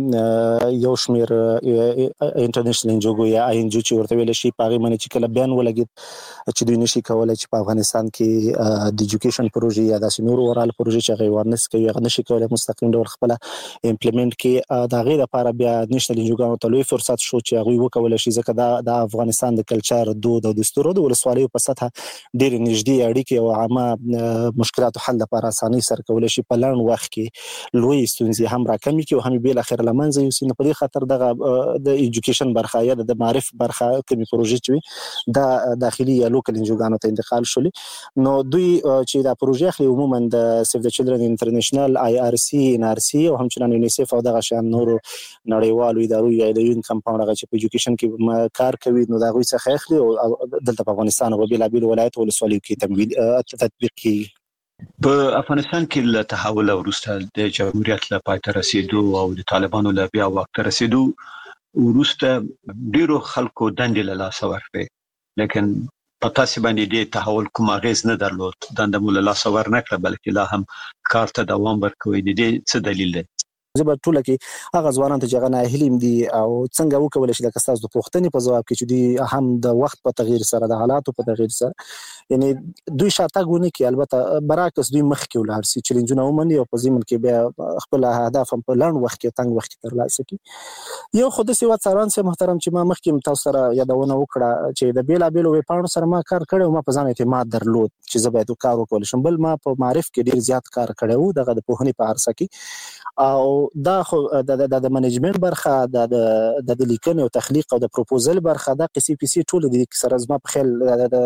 کې یو شمېر انټرنیشنل انجوګو یا آی ان جی چې ورته ویل شي په هغې باندې چې کله بیان ولګېد چې دوی نشي کولی چې په افغانستان کې د ایجوکیشن پروژې یا داسې نور اورال پروژې چې هغه اورنس کوي هغه نشي کولی مستقیم ډول خپله امپلیمنټ کړي. د هغې لپاره بیا نیشنل انجوګانو ته لوی فرصت شو چې هغوی وکولی شي، ځکه دا د افغانستان د کلچر، دود او دستورو د ولسوالیو په سطحه ډېرې نږدې اړیکې او عامه مشکلاتو حل لپاره اسانۍ سره کولی شي په لنډ وخت کې لوی ستونزې هم راکمې کړي او هم بل اخر لمنځه یوسي. نو په دې خاطر دغه د ایجوکیشن برخه یا د معرف برخه کومې پروژې چې دا داخلي یا لوکل انجوګانو ته انتقال شولې، نو دوی چې دا پروژې اخلي عموما د سیف د چلډرن انټرنیشنل، آی آر سی، ان آر سی او همچنان یونیسف او دغه شان نورو نړیوالو ادارو یا د یون کمپاوند هغه چې په ایجوکیشن کې کار کوي نو دا غوي څخه اخلي او دلته په افغانستان او بلابل ولایت او ولسوالیو کې تمویل تطبیق کیږي. په افغانستان کې له تحول وروسته د جمهوریت له پای ته رسیدو او د طالبانو له بیا واک ته رسیدو وروسته ډیرو خلکو دندې له لاسه ورکړې، لیکن په تاسو باندې د تحول کوم اغیز نه درلود، دنده مو له لاسه ورنکړه بلکې لا هم کار ته دوام ورکوي. د دې څه دلیل دی؟ زه به ټوله کې هغه ځوانان ته چې هغه ناهیلي دي او څنګه وکولی شي لکه ستاسو د پوښتنې په ځواب کې چې دوی هم د وخت په تغییر سره د حالاتو په تغییر سره یعنی دوی شاتګ ونه کړي، البته برعکس دوی مخکې ولاړ شي، چیلنجونه ومني او په ضمن کې بیا خپل اهداف هم په لنډ وخت کې تنګ وخت کې ترلاسه کړي. یو خو داسې وخت څارن سي محترم چې ما مخکې تاسو سره یادونه وکړه چې د بیلابېلو ویبپاڼو سره ما کار کړی او ما په ځان اعتماد درلود چې زه باید کار وکولی شم. بل ما په معرف کې ډېر زیات کار کړی و دغه د پوهنې په عرصه کې، او دا خو د د منیجمنت برخه د د لیکنې او تخلیق او د پروپوزل برخه د قصې پیسې ټول د سره زما په خیال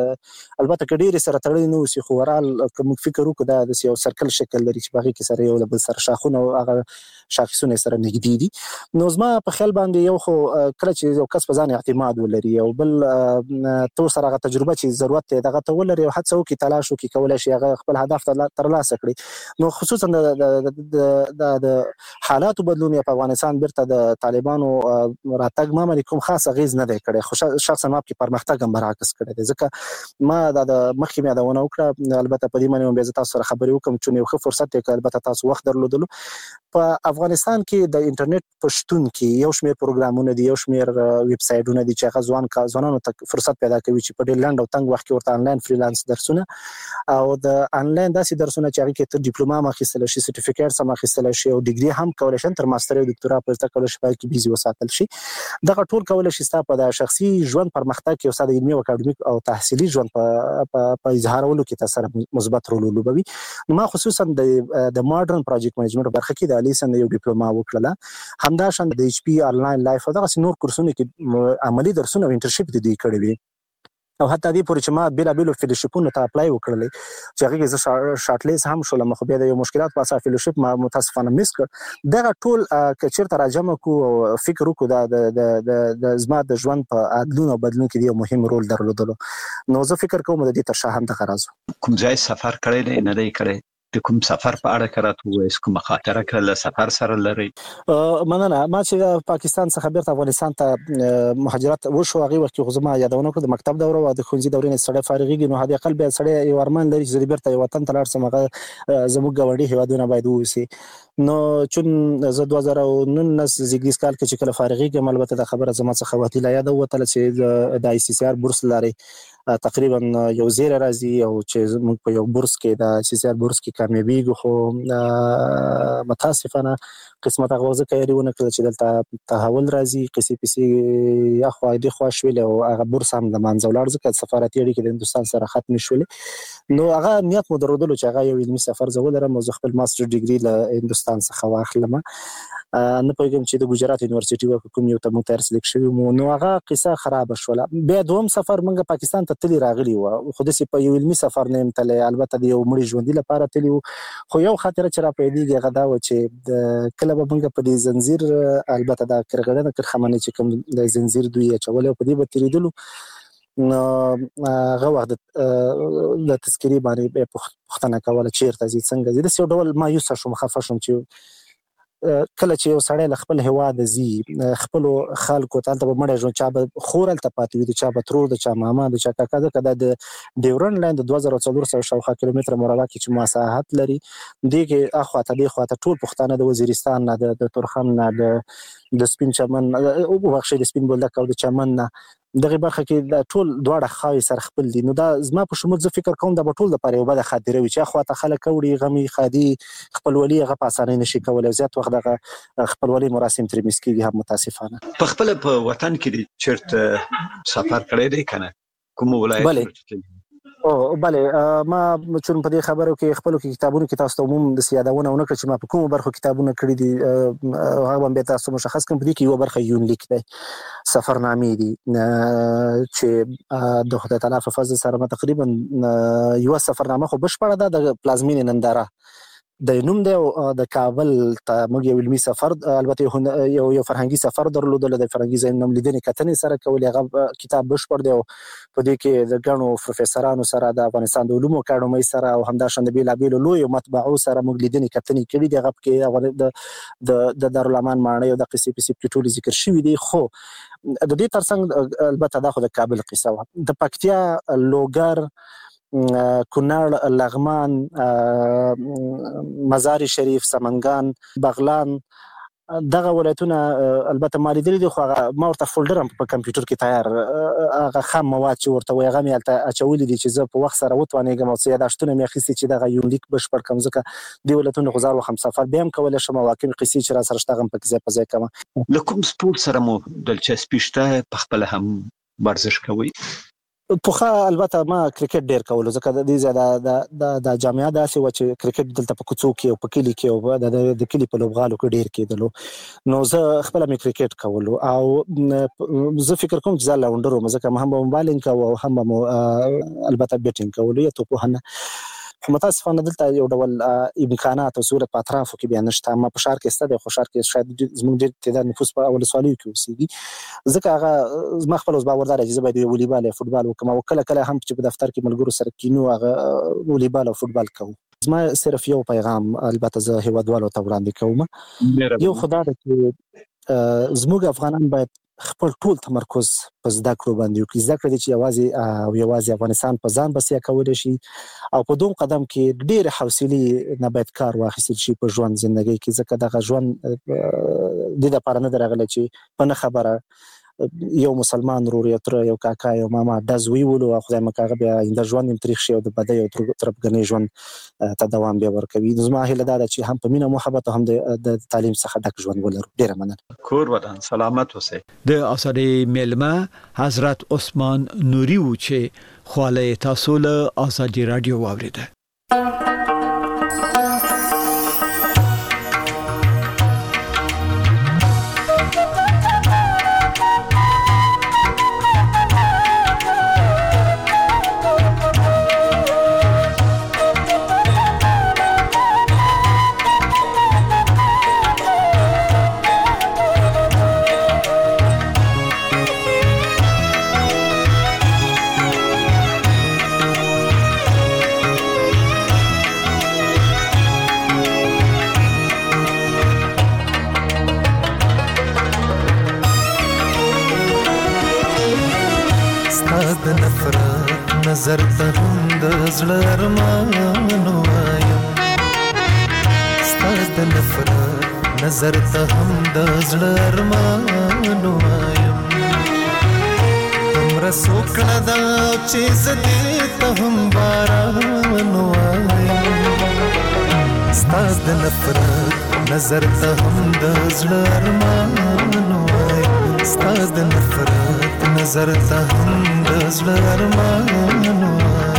البته کډیر سره تړلې نو سی خو ورال کوم فکر وکړه د یو سرکل شکل لري چې باغی کې سره یو بل سره شاخونه او هغه شاخصونه سره نږدې دي. نو زما په خیال باندې یو خو کله چې یو کس په ځان اعتماد ولري او بل تو سره هغه تجربه چې ضرورت دی دغه ته ولري او هڅه وکړي تلاش وکړي کولای شي هغه خپل هدف ترلاسه کړي. نو خصوصا د د حالات بدلون په افغانستان بیرته د طالبانو راتګ ما باندې کوم خاص غیز نه دی کړی، خو شخصا ما په پرمختګ هم برعکس کړی دی، ځکه ما د مخکې مې یادونه وکړه. البته په دې باندې به تاسو سره خبرې وکړم چې یو ښه فرصت دی، البته تاسو وخت درلودلو. په افغانستان کې د انټرنیټ په شتون کې یو شمېر پروګرامونه دي، یو شمېر ویب سایټونه دي چې هغه ځوان ځوانانو ته فرصت پیدا کوي چې په ډېر لنډ او تنګ وخت کې ورته انلاین فریلانس درسونه او د انلاین داسې درسونه چې هغه کې ته ډیپلوما هم اخیستلی شي، سرټیفیکیټس هم اخیستلی شي او ډیګري هم کولی شي تر ماستر او ډاکټرا په زده کولو شي کې بیزي وساتل شي. دغه ټول کولی شي ستا په د شخصي ژوند پرمختګ کې او ستا د علمي او اکاډمیک او تحصیلي ژوند په په اظهارولو کې تاثیر مثبت رول ولوبوي. نو ما خصوصا د د ماډرن پروجیکټ منیجمنت برخه کې د الیسن یو ډیپلوما وکړله، همدا شان د ایچ پی آنلاین لایف او دغه نور کورسونه کې عملی درسونه او انټرنشپ دي کړی وي او حتی دې پورې چې ما بیلابېلو فیلوشیپونو ته اپلای وکړلی چې هغې کې زه شارټ لیست هم شولم، خو بیا د یو مشکلات په اساس فیلوشیپ ما متاسفانه مس کړ. دغه ټول که چېرته راجمع کړو او فکر وکړو دا د زما د ژوند په عدلون او بدلون کې یو مهم رول درلودلو، نو زه فکر کوم د دې تر شا هم دغه راز کوم ځای سفر کړی دی نه دی کړی؟ د کوم سفر په اړه کراته وایي کوم خاطره کړل سفر سره لري؟ مننه. ما چې پاکستان څخه بیرته افغانستان ته مهاجرت وشو هغه وخت خو زما یادونه کړ د مکتب دوره او د ښوونځي دورې نه سړی فارغېږي نو هغه قلب سړی یو ارمان لري چې بیرته یو وطن ته لاړ شم، هغه زموږ ګاونډي هیوادونه باید ووسي. نو چون زه دوه زره او نولس زیږدیز کال کې چې کله فارغېږم البته د خبره زما څخه وتیله یاد وتله چې د آی سی سی آر بورس لري تقریبا یو زیر راځي او چې موږ په یو بورس کې د سی سی آر بورس کې کامیابیږو، خو متاسفانه قسمت هغه ځکه یې ونه کړل چې دلته تحول راځي، قصې پسې یا خو دې خوا شویل او هغه بورس هم د منځ ولاړ ځکه سفارتي اړیکې د هندستان سره ختم شولې. نو هغه نیت مو درلودلو چې هغه یو علمي سفر زه ولرم او زه خپل ماستر ډیګري له هندستان څخه واخلم. نه پوهېږم چې د ګجرات یونیورسيټي ورکو کوم یو ته موږ ته سلیکټ شوي مو، نو هغه قصه خراب شوله. بیا دوم سفر موږ پاکستان ته تللی راغلی و، خو داسې په یو علمي سفر نه یم تللی، البته د یو مړي ژوندي لپاره تللی و. خو یو خاطره چې راپیدېږي هغه دا و چې کله به موږ په دې زنځیر، البته دا کرغړنه کرخمنې چې کوم د زنځیر دوی اچولی او په دې به تېرېدلو، نو هغه وخت د تذکرې باندې پوښتنه کوله چېرته ځي، څنګه ځي. داسې یو ډول مایوسه شوم، خفه شوم چې کله چې یو سړی له خپل هېواده ځي، خپلو خلکو ته هلته به مړی ژوند، چا به خور هلته پاتې وي، د چا به ترور، د چا ماما، د چا کاکا، ځکه دا د ډیورنډ لاین د دوه زره څلور سوه شاوخوا کیلومتره مربع کې چې مساحت لري، دې کې اخواته دې خواته ټول پښتانه د وزیرستان نه، د تورخم نه، د سپین چمن، وبخښئ د سپین بولدک او د چمن نه، دغه برخه کې د ټول دواړه خواوې سره خپل دي. نو دا زما په شمول زه فکر کوم دا به ټول دپاره یو بده خاطره وي چې اخواته خلک اوړي غمي ښادي خپلولي هغه په اسانۍ نشي کولی، زیات وخت دغه خپلولي مراسم ترې مس کېږي هم متاسفانه. په خپله په وطن کې دې چېرته سفر کړی دی که نه؟ کوم ولایت؟ او بله، ما چون په دې خبرو کې خپلو کې کتابونو کې تاسو ته عموم داسې یادونه ونه کړه چې ما په کومو برخو کتابونه کړي دي، هغه به بیا تاسو مشخص کړم. په دې کې یوه برخه یونلیک دی، سفرنامې دي چې د خدای تعالی په فضل سره ما تقریبا یوه سفرنامه خو بشپړه ده، د پلازمینې ننداره د نوم دی، او د کابل ته موږ یو علمي سفر، البته یو یو فرهنګي سفر درلودل، د فرهنګي ځایونو هم لیدنې کتنې سره کولې. هغه کتاب بشپړ دی او په دې کې د ګڼو پروفیسورانو سره، د افغانستان د علومو اکاډمۍ سره او همداشان د بېلابېلو لویو مطبعو سره موږ لیدنې کتنې کړي دي. هغه پکې د دارالامان ماڼۍ او د قصې پسې پکې ټولې ذکر شوي دي. خو د دې ترڅنګ البته دا خو د کابل قصه وه، د پکتیا، لوګر، کونړ، لغمان، مزار شریف، سمنګان، بغلان، دغه ولایتونه البته ما لیدلي دي، خو هغه ما ورته فولډر هم په کمپیوټر کې تیار، هغه خام مواد چې ورته وایي هغه مې هلته اچولي دي چې زه په وخت سره وتوانېږم او څه یاداشتونه مې اخیستي چې دغه یونلیک بشپړ کړم، ځکه دې ولایتونو خو زار وخت هم سفر بیا هم کولی شم او واقعي قصې چې را سره شته هغه هم پکې ځای په ځای کړم. له کوم سپورټ سره مو دلچسپي شته؟ پخپله هم ورزش کوئ؟ پوخه البته ما کرکټ ډیر کولو، ځکه د دې ځای د د جامعه داسې وه چې کرکټ دلته په کوڅو کې او په کلي کې او د کلي په لوبغالو کې ډیر کېدلو، نو زه خپله مې کرکټ کولو او زه فکر کوم چې زه لاونډر وم، ځکه هم به مو بالینګ کوو او هم به مو البته بیټینګ کولو یا توپوهنه. خو متاسفانه دلته یو ډول امکانات او سهولت په اطرافو کې بیا نشته. ما په ښار کې سته دی، خو ښار کې شاید زموږ ډېر تعداد نفوس په ولسوالیو کې اوسېږي، ځکه هغه زما خپل اوس باور دا دی چې زه باید ولیبال یا فوټبال وکړم، او کله کله هم چې په دفتر کې ملګرو سره کینو هغه ولیبال او فوټبال کوو. زما صرف یو پیغام البته زه هیوادوالو ته وړاندې کوم، یو خو دا ده چې زموږ افغانان باید خپل ټول تمرکز په زده کړو باندې وکړي. زده کړه دي چې یوازې او یوازې افغانستان په ځان بسیا کولی شي، او په دوم قدم کې ډېرې حوصلې نه باید کار واخیستل شي په ژوند زندګۍ کې، ځکه دغه ژوند دې دپاره نه دی راغلی چې په نه خبره یو مسلمان ورور، یو تره، یو کاکا، یو ماما ډز ویولو او خدای مکړه هغه بیا آینده ژوند یې تریخ شي او د بدۍ او تربګنۍ ژوند ته دوام بیا ورکوي. نو زما هیله دا ده چې هم په مینه محبت او هم د تعلیم څخه ډک ژوند ولرو. ډېره مننه. کور ودان سلامت اوسئ. د آزادۍ میلمه حضرت عثمان نوري و چې خواله تاسو له آزادۍ رادیو واوریده. نظر ته هم د زړه ارمانو وایم، ستا د نفرت نظر ته هم د زړه ارمانو وایم، دومره دومره سوکړه دا چې زدې ته هم باران وایم ستا د نفرت نظر ته هم د زړه ارمان وایم ستا د نفرت نظر ته هم د زړه ارمان وایم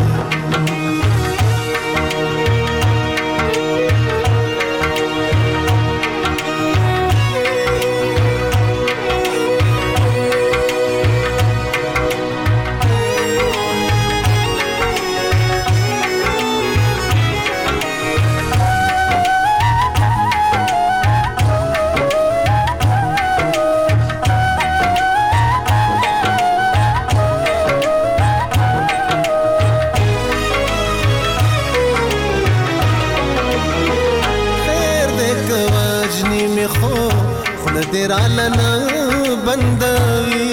درالنا بندوي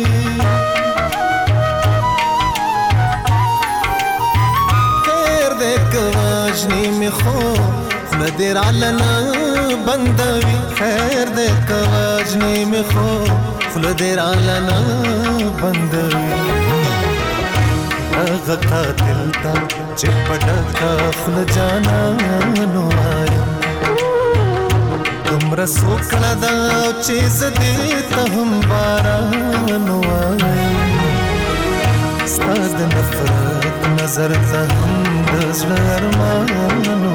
خير دك واجني مخو درالنا بندوي خير دك واجني مخو درالنا بندوي اغه قاتل تا چپډکا خل جانا نوایا دومره سوکړه دا چې زدې ته هم باران وایم ستا د نفرت نظر ته هم د زړه ارمان وایم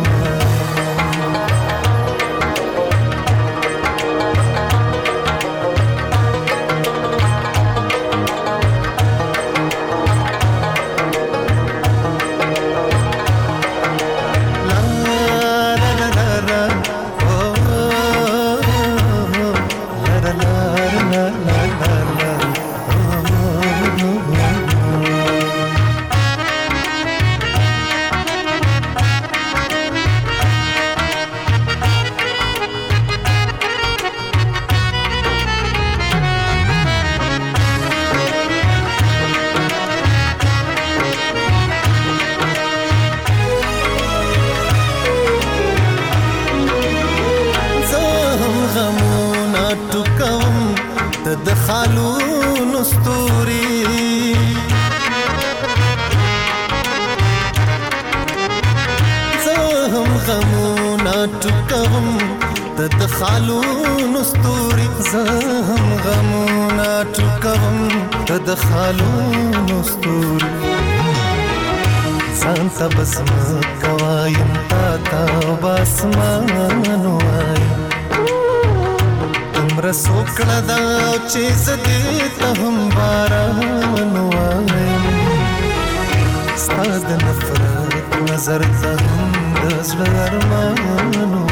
سوکړه دا چې زدې ته هم باران وایم ستا د نفرت نظر ته هم د زړه ارمان وایم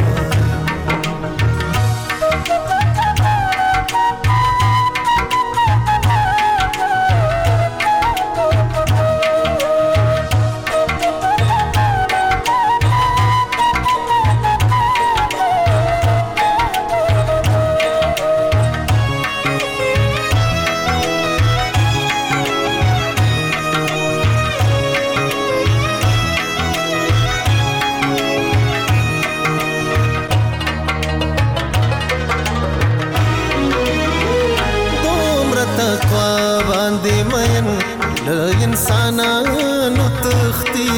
انسانانو تختی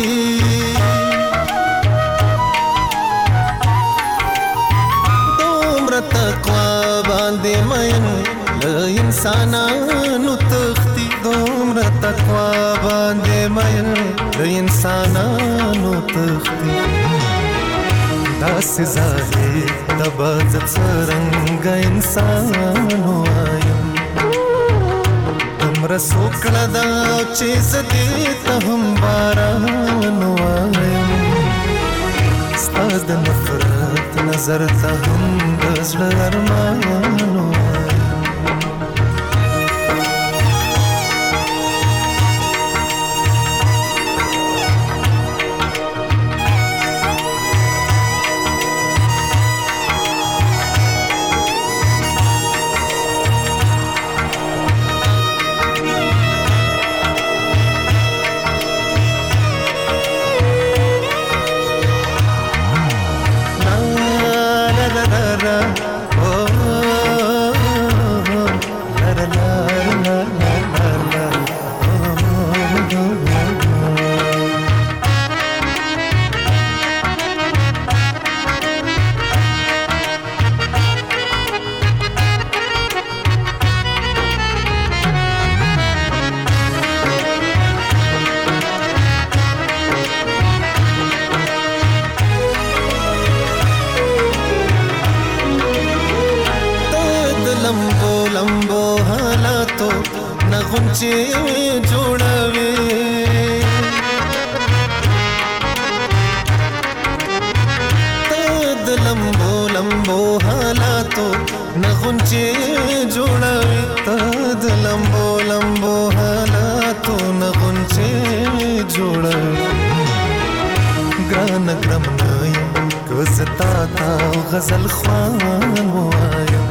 دومره تقوا باندې مین له انسانانو تختی دومره تقوا باندې مین له انسانانو تختی داسې ظاهر د باز څرنګه انسان وایم دومره سوکړه دا چې زدې ته هم باران وایم ستا د نفرت نظر ته هم د زړه ارمان وایم غونچې جوړوي ته د لمبو لمبو حالاتو نه غونچې جوړوي ته د لمبو لمبو حالاتو نه غونچې جوړوي ګران ګرم نه یم که زه تا ته غزل خوان ووایم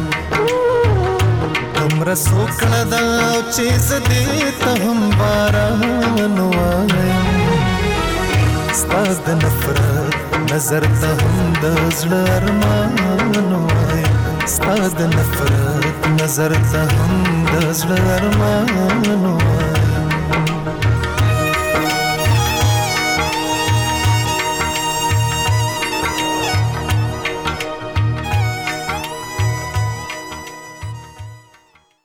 همره سوکړه ده چې زه دې ته هم باران وایم ستا د نفرت نظر ته هم د زړه ارمان وایم ستا د نفرت نظر ته هم د زړه ارمان وایم